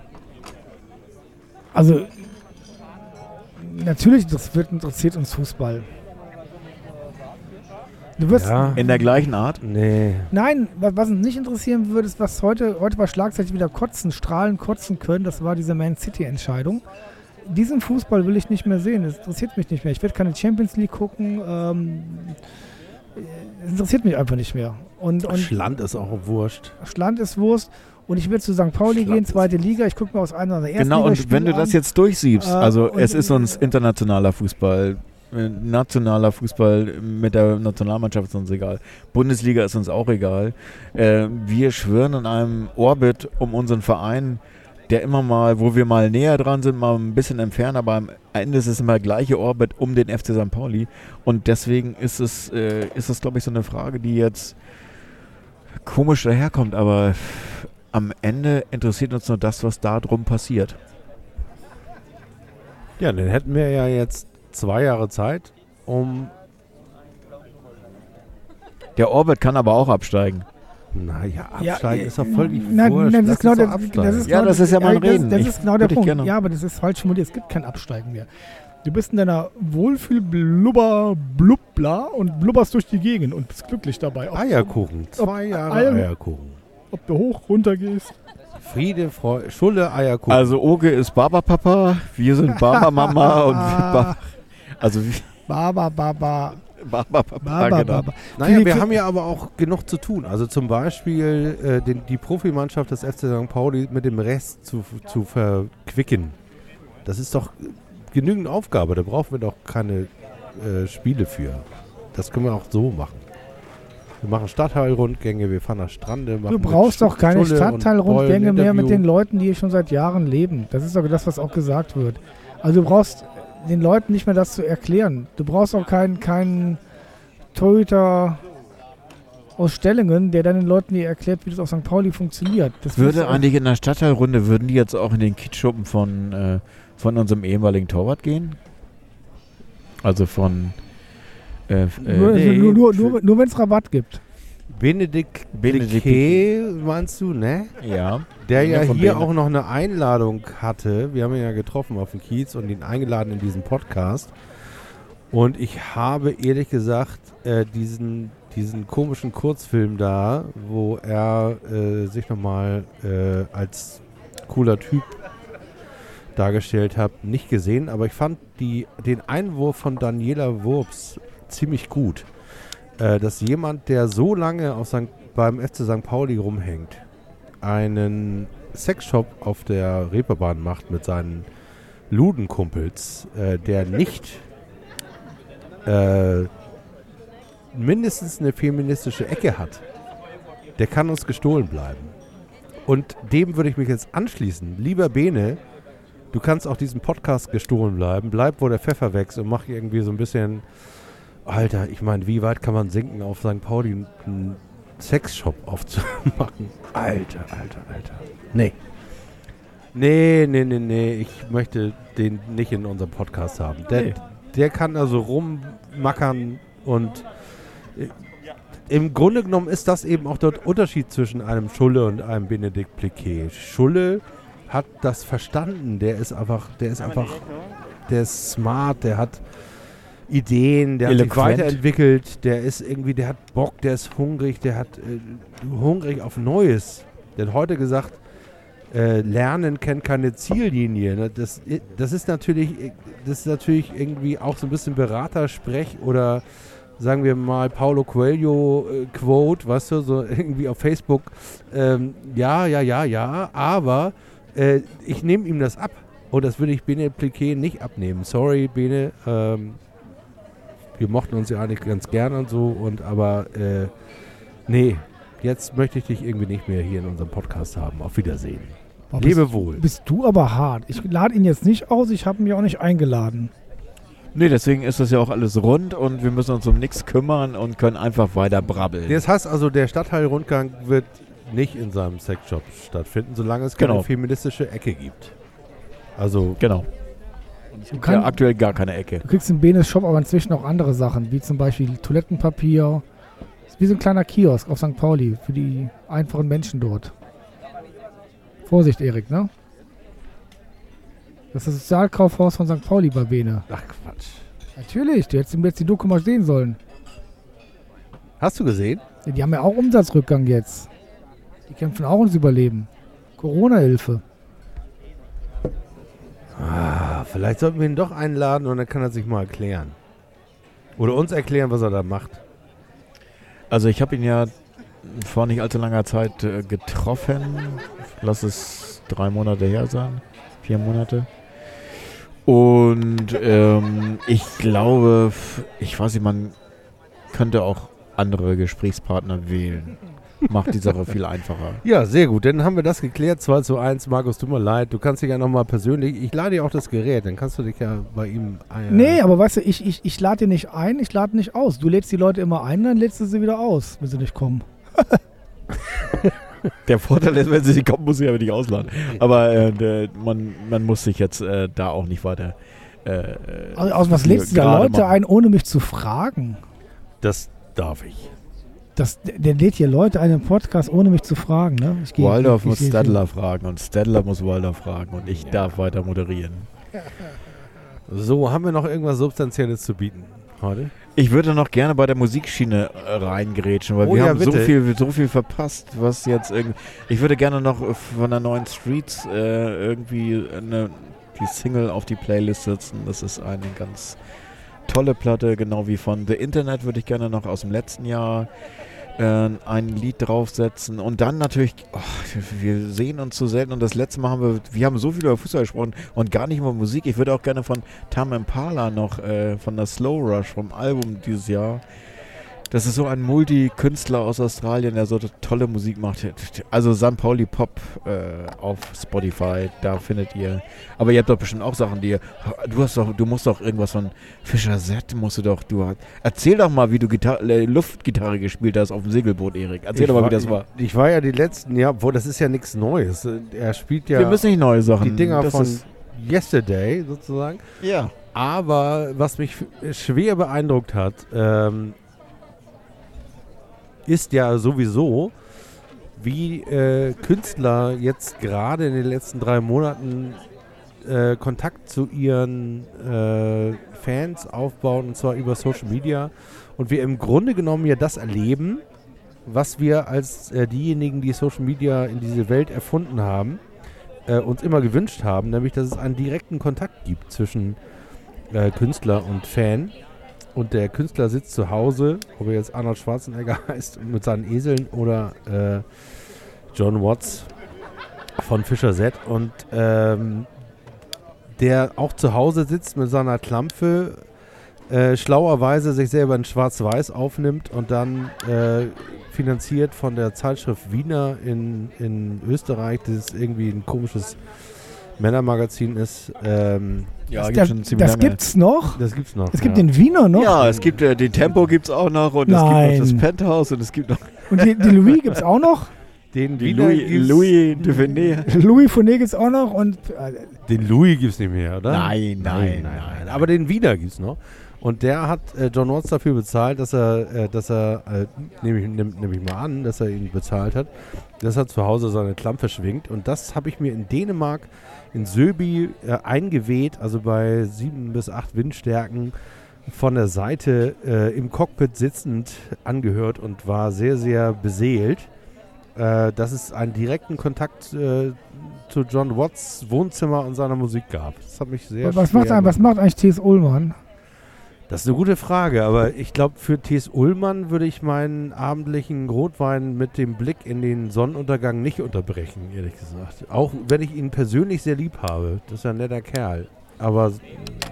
Also, natürlich das wird, interessiert uns Fußball. Du wirst, Ja. In der gleichen Art? Nee. Nein, wa- was uns nicht interessieren würde, ist, was heute, heute war Schlagzeitig wieder kotzen, strahlen, kotzen können. Das war diese Man City-Entscheidung. Diesen Fußball will ich nicht mehr sehen. Das interessiert mich nicht mehr. Ich werde keine Champions League gucken. Ähm, es interessiert mich einfach nicht mehr. Und, und Schland ist auch wurscht. Schland ist Wurst. Und ich will zu Sankt Pauli Schland gehen, ist- zweite Liga. Ich gucke mir aus einer der ersten Genau, und wenn du das jetzt durchsiebst, Äh, also und- es ist uns internationaler Fußball, äh, nationaler Fußball mit der Nationalmannschaft ist uns egal, Bundesliga ist uns auch egal. Äh, wir schwören in einem Orbit um unseren Verein, der immer mal, wo wir mal näher dran sind, mal ein bisschen entfernt, aber am Ende ist es immer der gleiche Orbit um den F C Sankt Pauli. Und deswegen ist es, äh, ist es, glaube ich, so eine Frage, die jetzt komisch daherkommt, aber am Ende interessiert uns nur das, was da drum passiert. Ja, dann hätten wir ja jetzt zwei Jahre Zeit, um... Der Orbit kann aber auch absteigen. Naja, Ja, absteigen äh, ist doch völlig Nein, wurscht. nein, das Lass ist genau uns der, doch das absteigen. ist Ja, genau, das ist ja mein das- Reden. Das Ich- ist genau der würde ich Punkt. gerne. Ja, aber das ist falsch formuliert. Es gibt kein Absteigen mehr. Du bist in deiner Wohlfühl-Blubber-Blubbla und blubberst durch die Gegend und bist glücklich dabei. Ob, Eierkuchen. Zwei Jahre Eier- Eierkuchen. ob du hoch, runter gehst. Friede, Freude, Schulle, Eierkuchen. Also Oge ist Baba-Papa, wir sind Baba-Mama und ba also wie- Baba, Baba, Baba-Papa, Baba, genau. Baba. naja, Philipp, wir haben ja aber auch genug zu tun. Also zum Beispiel äh, den, die Profimannschaft des F C Sankt Pauli mit dem Rest zu, zu verquicken. Das ist doch genügend Aufgabe. Da brauchen wir doch keine äh, Spiele für. Das können wir auch so machen. Wir machen Stadtteilrundgänge, wir fahren nach Strande. Machen Du mit brauchst Schu- doch keine Schulle und Stadtteilrundgänge Boll ein mehr mit Interview. den Leuten, die hier schon seit Jahren leben. Das ist doch das, was auch gesagt wird. Also du brauchst den Leuten nicht mehr das zu erklären. Du brauchst auch keinen keinen Torhüter aus Stellingen, der dann den Leuten hier erklärt, wie das auf Sankt Pauli funktioniert. Das Würde willst du auch- eigentlich in der Stadtteilrunde, würden die jetzt auch in den Kittschuppen von, äh, von unserem ehemaligen Torwart gehen? Also von äh, f- äh, nur, nee, nur, nur, für- nur, nur wenn es Rabatt gibt. Benedikt Benedikt Piquet, meinst du, ne? Ja. Der ja von hier Bene. auch noch eine Einladung hatte. Wir haben ihn ja getroffen auf dem Kiez und ihn eingeladen in diesen Podcast. Und ich habe ehrlich gesagt äh, diesen, diesen komischen Kurzfilm da, wo er äh, sich nochmal äh, als cooler Typ dargestellt hat, nicht gesehen. Aber ich fand die, den Einwurf von Daniela Wurps ziemlich gut. Äh, dass jemand, der so lange auf Sankt, beim F C Sankt Pauli rumhängt, einen Sexshop auf der Reeperbahn macht mit seinen Ludenkumpels, äh, der nicht äh, mindestens eine feministische Ecke hat, der kann uns gestohlen bleiben. Und dem würde ich mich jetzt anschließen. Lieber Bene, du kannst auch diesem Podcast gestohlen bleiben. Bleib, wo der Pfeffer wächst und mach irgendwie so ein bisschen... Alter, ich meine, wie weit kann man sinken, auf Sankt Pauli einen Sexshop aufzumachen? Alter, alter, alter. Nee. Nee, nee, nee, nee. Ich möchte den nicht in unserem Podcast haben. Der, Nee. der kann also rummackern und äh, im Grunde genommen ist das eben auch der Unterschied zwischen einem Schulle und einem Benedikt Piquet. Schulle hat das verstanden. Der ist einfach, der ist einfach, der ist smart, der hat Ideen, der hat sich Eloquent. weiterentwickelt, der ist irgendwie, der hat Bock, der ist hungrig, der hat äh, hungrig auf Neues. Der hat heute gesagt, äh, Lernen kennt keine Ziellinie. Ne? Das, das ist natürlich, das ist natürlich irgendwie auch so ein bisschen Beratersprech oder sagen wir mal Paulo Coelho äh, Quote, weißt du, so irgendwie auf Facebook. Ähm, ja, ja, ja, ja, aber äh, ich nehme ihm das ab. Und das würde ich Bene Piquet nicht abnehmen. Sorry, Bene, ähm, wir mochten uns ja eigentlich ganz gern und so, und aber äh, nee, jetzt möchte ich dich irgendwie nicht mehr hier in unserem Podcast haben. Auf Wiedersehen. Boah, Lebe bist, wohl. Bist du aber hart. Ich lade ihn jetzt nicht aus, ich habe ihn ja auch nicht eingeladen. Nee, deswegen ist das ja auch alles rund und wir müssen uns um nichts kümmern und können einfach weiter brabbeln. Das heißt also, der Stadtteilrundgang wird nicht in seinem Sexshop stattfinden, solange es keine Genau. feministische Ecke gibt. Also, Genau. Du, Ja, kann, aktuell gar keine Ecke. du kriegst im Benes Shop aber inzwischen auch andere Sachen, wie zum Beispiel Toilettenpapier. Das ist wie so ein kleiner Kiosk auf Sankt Pauli für die einfachen Menschen dort. Vorsicht, Erik, ne? Das ist das Sozialkaufhaus von Sankt Pauli bei Bene. ach Quatsch. Natürlich, du hättest jetzt die Doku mal sehen sollen. Hast du gesehen? Ja, die haben ja auch Umsatzrückgang jetzt. Die kämpfen auch ums Überleben. Corona-Hilfe. Ah, vielleicht sollten wir ihn doch einladen und dann kann er sich mal erklären. Oder uns erklären, was er da macht. Also ich habe ihn ja vor nicht allzu langer Zeit äh, getroffen. Lass es drei Monate her sein. Vier Monate. Und ähm, ich glaube, f- ich weiß nicht, man könnte auch andere Gesprächspartner wählen. Macht die Sache viel einfacher. Ja, sehr gut. Dann haben wir das geklärt. zwei zu eins. Markus, tut mir leid. Du kannst dich ja nochmal persönlich... Ich lade dir auch das Gerät. Dann kannst du dich ja bei ihm... Äh, Nee, aber weißt du, ich, ich, ich lade dir nicht ein, ich lade nicht aus. Du lädst die Leute immer ein, dann lädst du sie wieder aus, wenn sie nicht kommen. Der Vorteil ist, wenn sie nicht kommen, muss sie aber nicht ausladen. Aber äh, der, man, man muss sich jetzt äh, da auch nicht weiter... Äh, Also, aus was für lädst du da gerade Leute machen. ein, ohne mich zu fragen? Das darf ich. Das, der, der lädt hier Leute ein im Podcast, ohne mich zu fragen. Ne? Ich geh- Waldorf ich- muss ich- Stadler fragen und Stadler muss Waldorf fragen und ich darf weiter moderieren. So, haben wir noch irgendwas Substanzielles zu bieten heute? Ich würde noch gerne bei der Musikschiene äh, reingrätschen, weil Oh wir ja, haben so bitte. viel, so viel verpasst, was jetzt irgendwie... Ich würde gerne noch äh, von der neuen Streets äh, irgendwie eine, die Single auf die Playlist setzen. Das ist eine ganz tolle Platte, genau wie von The Internet würde ich gerne noch aus dem letzten Jahr äh, ein Lied draufsetzen. Und dann natürlich, oh, wir sehen uns so selten und das letzte Mal haben wir, wir haben so viel über Fußball gesprochen und gar nicht über Musik. Ich würde auch gerne von Tame Impala noch, äh, von der Slow Rush vom Album dieses Jahr. Das ist so ein Multikünstler aus Australien, der so tolle Musik macht. Also Sankt Pauli Pop äh, auf Spotify, da findet ihr. Aber ihr habt doch bestimmt auch Sachen, die ihr. Du hast doch, du musst doch irgendwas von Fischer Z, musst du doch. Du hast, erzähl doch mal, wie du Gitar äh, Luftgitarre gespielt hast auf dem Segelboot, Erik. Erzähl Ich doch mal, war, wie das war. Ich, ich war ja die letzten, ja, obwohl das ist ja nichts Neues. Er spielt ja Wir müssen nicht neue Sachen. die Dinger das von ist, Yesterday sozusagen. ja. Aber was mich f- schwer beeindruckt hat, ähm, ist ja sowieso, wie äh, Künstler jetzt gerade in den letzten drei Monaten äh, Kontakt zu ihren äh, Fans aufbauen, und zwar über Social Media. Und wir im Grunde genommen ja das erleben, was wir als äh, diejenigen, die Social Media in diese Welt erfunden haben, äh, uns immer gewünscht haben, nämlich dass es einen direkten Kontakt gibt zwischen äh, Künstler und Fan. Und der Künstler sitzt zu Hause, ob er jetzt Arnold Schwarzenegger heißt, mit seinen Eseln oder äh, John Watts von Fischer Z, und ähm, der auch zu Hause sitzt mit seiner Klampfe, äh, schlauerweise sich selber in Schwarz-Weiß aufnimmt und dann äh, finanziert von der Zeitschrift Wiener in, in Österreich, das irgendwie ein komisches Männermagazin ist. Ähm, Ja, das gibt's schon ziemlich das lange. gibt's noch. das gibt's noch. Es gibt ja. den Wiener noch. Ja, es gibt äh, den Tempo gibt's auch noch und Nein. es gibt noch das Penthouse und es gibt noch Und die, die Louis gibt's auch noch. Den die Wiener Louis, gibt's- Louis de Venet. Louis Fournet gibt's auch noch. Und äh, Den Louis gibt's nicht mehr, oder? Nein, nein, nein. Aber den Wiener gibt's noch. Und der hat äh, John Watts dafür bezahlt, dass er, äh, dass er, äh, nehme ich, nehm, nehm ich mal an, dass er ihn bezahlt hat, dass er zu Hause seine Klampfe schwingt. Und das habe ich mir in Dänemark, in Söby, äh, eingeweht, also bei sieben bis acht Windstärken von der Seite äh, im Cockpit sitzend angehört und war sehr, sehr beseelt, äh, dass es einen direkten Kontakt äh, zu John Watts Wohnzimmer und seiner Musik gab. Das hat mich sehr was, schwer macht, ein- was macht eigentlich T S. Ullmann? Das ist eine gute Frage, aber ich glaube, für T S. Ullmann würde ich meinen abendlichen Rotwein mit dem Blick in den Sonnenuntergang nicht unterbrechen, ehrlich gesagt. Auch wenn ich ihn persönlich sehr lieb habe. Das ist ja ein netter Kerl. Aber äh,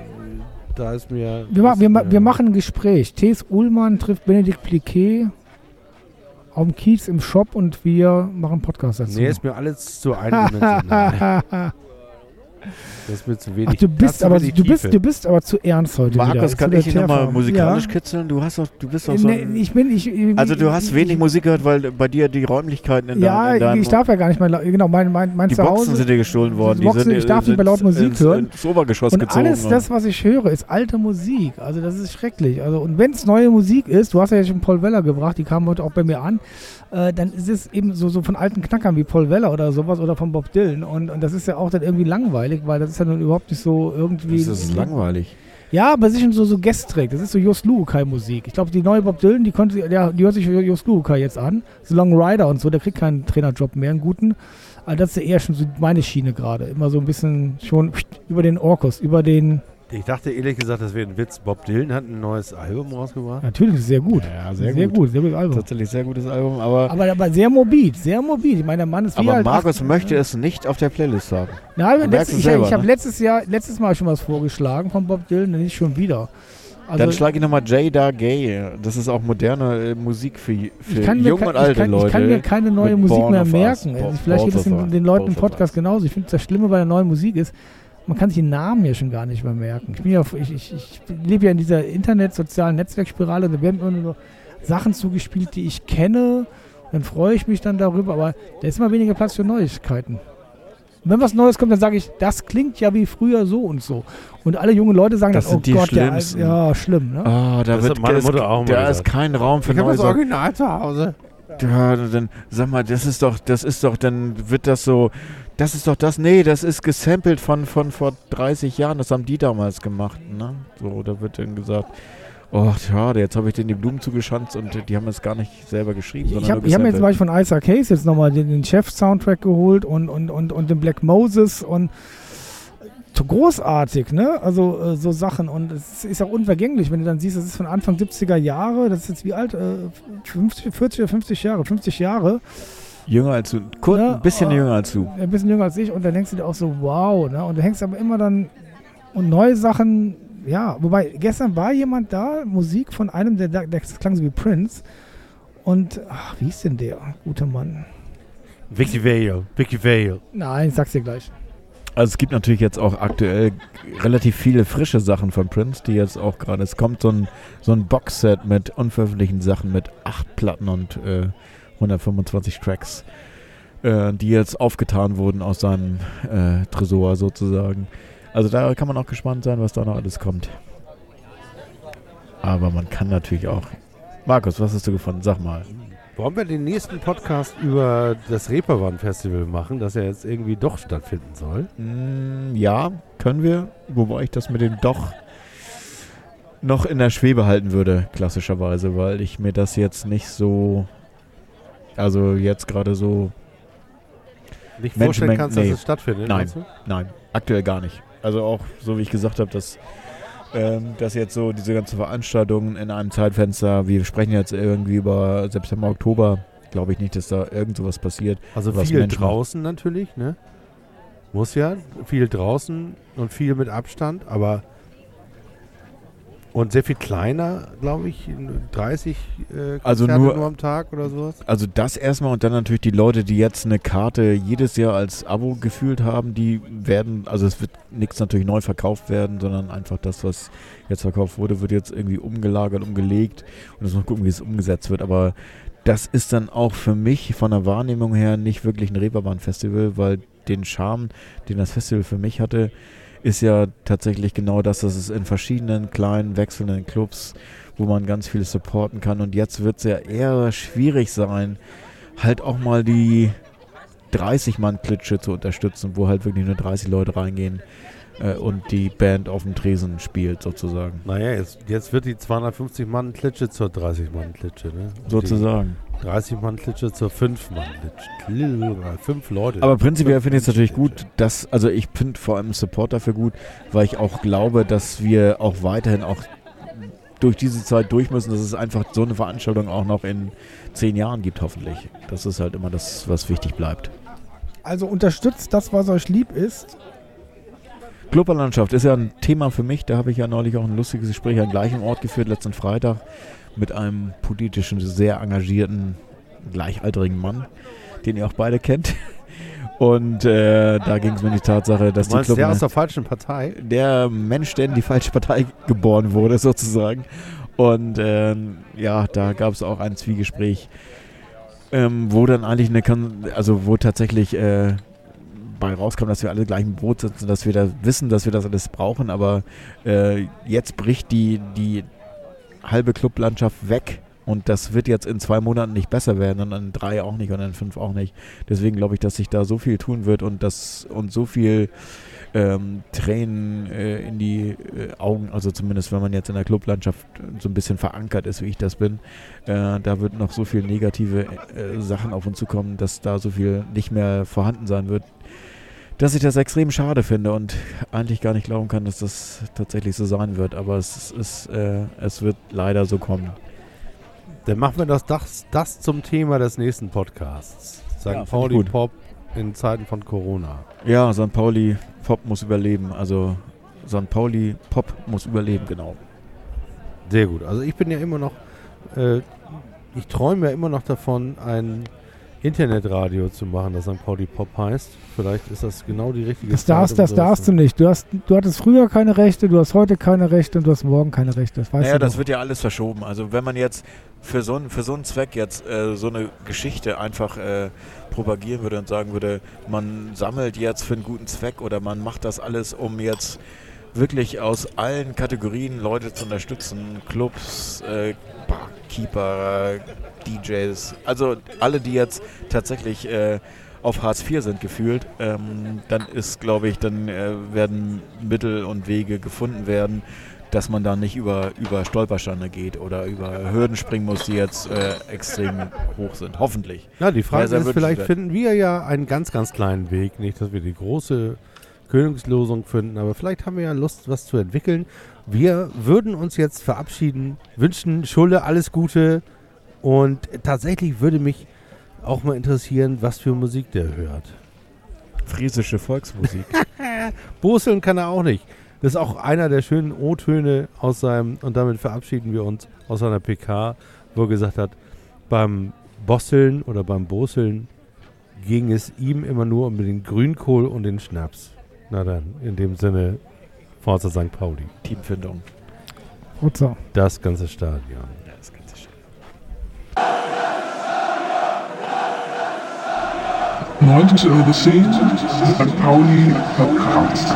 da ist mir... Wir, ma, ist wir, ma, mir- wir machen ein Gespräch. T S. Ullmann trifft Benedikt Pliquet auf dem Kiez im Shop und wir machen einen Podcast dazu. Nee, ist mir alles zu eindimensional. Das ist mir zu wenig. Ach, du das bist zu aber wenig du bist Tiefe. du bist aber zu ernst heute wieder. Markus, Zu kann der ich dich nochmal Teerfarm. musikalisch Ja. kitzeln? Du hast doch, du bist doch so Nee, ein, ich bin ich, ich Also du hast ich, wenig Musik gehört, weil bei dir die Räumlichkeiten in, Ja, dein, in deinem... ich darf ja gar nicht mehr lau- genau mein mein mein die Zuhause. Boxen sind dir gestohlen worden. Die Boxen, die sind, ich darf nicht mehr laut Musik ins, hören. ins Obergeschoss Und gezogen. alles das, was ich höre, ist alte Musik. Also das ist schrecklich. Also und wenn es neue Musik ist, du hast ja schon Paul Weller gebracht, die kam heute auch bei mir an, äh, dann ist es eben so, so von alten Knackern wie Paul Weller oder sowas oder von Bob Dylan. Und, und das ist ja auch dann irgendwie langweilig, weil das ist ja nun überhaupt nicht so irgendwie... Das ist langweilig. Ja, aber es ist schon so, so gestrig. Das ist so Jos Luukai-Musik. Ich glaube, die neue Bob Dylan, die konnte, ja, die hört sich Jos Luukai jetzt an. So Long Rider und so, der kriegt keinen Trainerjob mehr, einen guten. Aber das ist ja eher schon so meine Schiene gerade. Immer so ein bisschen schon über den Orkus, über den... Ich dachte ehrlich gesagt, das wäre ein Witz. Bob Dylan hat ein neues Album rausgebracht. Natürlich, ist sehr gut. Ja, sehr, gut. Sehr gutes Album. Tatsächlich sehr gutes Album, aber... Aber, aber sehr morbid, sehr morbid. Ich meine, der Mann ist wie Aber alt Markus acht- möchte es nicht auf der Playlist haben. Nein, Du letzt, merkst es ich selber, ich habe ne? letztes Jahr, letztes Mal schon was vorgeschlagen von Bob Dylan, nicht schon wieder. Also, Dann schlage ich nochmal Jada Gay. Das ist auch moderne äh, Musik für, für ich kann, mir, junge ke- und alte ich, kann, Leute. ich kann mir keine neue mit Musik Born mehr of Us. merken. Bo- Also vielleicht geht es Both den, of den Leuten im Both of Podcast Us. genauso. Ich finde, das Schlimme bei der neuen Musik ist, man kann sich den Namen ja schon gar nicht mehr merken. Ich, bin ja, ich, ich, ich lebe ja in dieser Internet-sozialen Netzwerkspirale und da werden immer nur Sachen zugespielt, die ich kenne. Dann freue ich mich dann darüber, aber da ist immer weniger Platz für Neuigkeiten. Und wenn was Neues kommt, dann sage ich, das klingt ja wie früher so und so. Und alle jungen Leute sagen Das dann, oh sind die Gott, der, Schlimmsten. ja, schlimm, ne? Ah, da Das wird hat meine es- Mutter auch mal Da ist gesagt. kein Raum für Ich habe neue das Sachen. Original zu Hause. Ja, dann sag mal, das ist doch, das ist doch, dann wird das so, das ist doch das, nee, das ist gesampelt von, von vor dreißig Jahren, das haben die damals gemacht, ne? So, da wird dann gesagt, oh, schade, jetzt habe ich denen die Blumen zugeschanzt und die haben es gar nicht selber geschrieben, Ich sondern habe nur ich hab mir zum gesampelt. Beispiel von Isaac Hayes jetzt nochmal den, den Chef-Soundtrack geholt und, und, und, und den Black Moses und so großartig, ne? Also äh, so Sachen und es ist auch unvergänglich, wenn du dann siehst, das ist von Anfang siebziger Jahre, das ist jetzt wie alt? Äh, fünfzig, vierzig oder fünfzig Jahre, fünfzig Jahre, Jünger als du, kurz, Ja, ein bisschen äh, jünger als du. ein bisschen jünger als ich und dann denkst du dir auch so, wow, ne? Und du hängst aber immer dann und neue Sachen, ja, wobei gestern war jemand da, Musik von einem, der, der, der klang so wie Prince und, ach, wie ist denn der, guter Mann? Vicky Vale. Vicky Vale. Nein, ich sag's dir gleich. Also es gibt natürlich jetzt auch aktuell relativ viele frische Sachen von Prince, die jetzt auch gerade, es kommt so ein, so ein Boxset mit unveröffentlichten Sachen mit acht Platten und äh, hundertfünfundzwanzig Tracks, äh, die jetzt aufgetan wurden aus seinem äh, Tresor sozusagen. Also da kann man auch gespannt sein, was da noch alles kommt. Aber man kann natürlich auch... Markus, was hast du gefunden? Sag mal. Wollen wir den nächsten Podcast über das Reeperbahn-Festival machen, das ja jetzt irgendwie doch stattfinden soll? Mm, ja, können wir. Wobei ich das mit dem doch noch in der Schwebe halten würde, klassischerweise, weil ich mir das jetzt nicht so, also jetzt gerade so Nicht vorstellen Menschenmengen- kannst, nee. dass es stattfindet? Nein. meinst du? Nein, aktuell gar nicht. Also auch, so wie ich gesagt habe, dass, ähm, dass jetzt so diese ganzen Veranstaltungen in einem Zeitfenster, wir sprechen jetzt irgendwie über September, Oktober, glaube ich nicht, dass da irgend sowas passiert. Also Was viel Menschen- draußen natürlich, ne? Muss ja. Viel draußen und viel mit Abstand, aber und sehr viel kleiner, glaube ich, dreißig äh, Also Konzerte nur- nur am Tag oder sowas. Also das erstmal und dann natürlich die Leute, die jetzt eine Karte jedes Jahr als Abo gefühlt haben, die werden, also es wird nichts natürlich neu verkauft werden, sondern einfach das, was jetzt verkauft wurde, wird jetzt irgendwie umgelagert, umgelegt und es muss gucken, wie es umgesetzt wird. Aber das ist dann auch für mich von der Wahrnehmung her nicht wirklich ein Reeperbahn-Festival, weil den Charme, den das Festival für mich hatte, ist ja tatsächlich genau das, dass es in verschiedenen kleinen, wechselnden Clubs, wo man ganz viel supporten kann. Und jetzt wird es ja eher schwierig sein, halt auch mal die dreißig-Mann-Klitsche zu unterstützen, wo halt wirklich nur dreißig Leute reingehen äh, und die Band auf dem Tresen spielt sozusagen. Naja, jetzt, jetzt wird die zweihundertfünfzig-Mann-Klitsche zur dreißig-Mann-Klitsche, ne? Und Sozusagen. die dreißig-Mann-Klitsche zur fünf-Mann-Klitsche. Fünf Leute. Aber prinzipiell finde ich es natürlich Klitsche. gut, dass, also ich finde vor allem Support dafür gut, weil ich auch glaube, dass wir auch weiterhin auch durch diese Zeit durch müssen, dass es einfach so eine Veranstaltung auch noch in zehn Jahren gibt, hoffentlich. Das ist halt immer das, was wichtig bleibt. Also unterstützt das, was euch lieb ist. Clubberlandschaft ist ja ein Thema für mich. Da habe ich ja neulich auch ein lustiges Gespräch am gleichen Ort geführt, letzten Freitag, mit einem politischen, sehr engagierten, gleichaltrigen Mann, den ihr auch beide kennt. Und äh, da ging es mir um die Tatsache, dass Du meinst die der Club aus der falschen Partei? der Mensch, der in die falsche Partei geboren wurde, sozusagen. Und ähm, ja, da gab es auch ein Zwiegespräch, ähm, wo dann eigentlich eine, Kan- also wo tatsächlich äh, bei rauskam, dass wir alle gleich im Boot sitzen, dass wir da wissen, dass wir das alles brauchen, aber äh, jetzt bricht die, die halbe Clublandschaft weg. Und das wird jetzt in zwei Monaten nicht besser werden und in drei auch nicht und in fünf auch nicht. Deswegen glaube ich, dass sich da so viel tun wird und das und so viel ähm, Tränen äh, in die äh, Augen, also zumindest wenn man jetzt in der Clublandschaft so ein bisschen verankert ist, wie ich das bin, äh, da wird noch so viel negative äh, Sachen auf uns zukommen, dass da so viel nicht mehr vorhanden sein wird, dass ich das extrem schade finde und eigentlich gar nicht glauben kann, dass das tatsächlich so sein wird. Aber es ist, äh, es wird leider so kommen. Dann machen wir das, das, das zum Thema des nächsten Podcasts. Ja, Sankt find ich Pauli gut. Pop in Zeiten von Corona. Ja, Sankt Pauli Pop muss überleben. Also Sankt Pauli Pop muss überleben, genau. Sehr gut. Also ich bin ja immer noch, äh, ich träume ja immer noch davon, ein Internetradio zu machen, das Sankt Pauli Pop heißt. Vielleicht ist das genau die richtige Das Zeit, darfst, um das sowas darfst zu- du nicht. Du, hast, du hattest früher keine Rechte, du hast heute keine Rechte und du hast morgen keine Rechte. Das weißt Naja, du das doch. wird ja alles verschoben. Also wenn man jetzt für so, einen- für so einen Zweck jetzt äh, so eine Geschichte einfach äh, propagieren würde und sagen würde, man sammelt jetzt für einen guten Zweck oder man macht das alles, um jetzt wirklich aus allen Kategorien Leute zu unterstützen, Clubs, äh, Barkeeper, D Js, also alle, die jetzt tatsächlich äh, auf Hartz vier sind gefühlt, ähm, dann ist, glaube ich, dann äh, werden Mittel und Wege gefunden werden, dass man da nicht über, über Stolpersteine geht oder über Hürden springen muss, die jetzt äh, extrem hoch sind. Hoffentlich. Ja, die Frage Ja, sehr ist, vielleicht wünschenswert. finden wir ja einen ganz, ganz kleinen Weg. Nicht, dass wir die große Königslosung finden, aber vielleicht haben wir ja Lust, was zu entwickeln. Wir würden uns jetzt verabschieden, wünschen Schulle alles Gute und tatsächlich würde mich auch mal interessieren, was für Musik der hört. Friesische Volksmusik. Boseln kann er auch nicht. Das ist auch einer der schönen O-Töne aus seinem, und damit verabschieden wir uns aus seiner P K, wo er gesagt hat, beim Bosseln oder beim Boseln ging es ihm immer nur um den Grünkohl und den Schnaps. Na dann, in dem Sinne, Forza Sankt Pauli. Teamfindung. Rutzer. Das ganze Stadion. Ja, das ganze schön. neunzig Euro zehn, Sankt Pauli Podcast.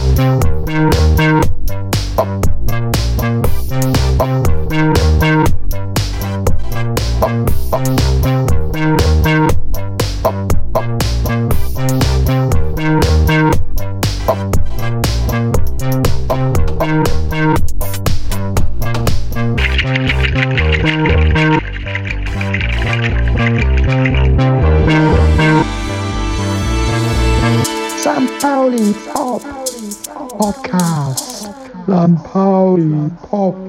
Sankt Pauli Pop Podcast. Sankt Pauli Pop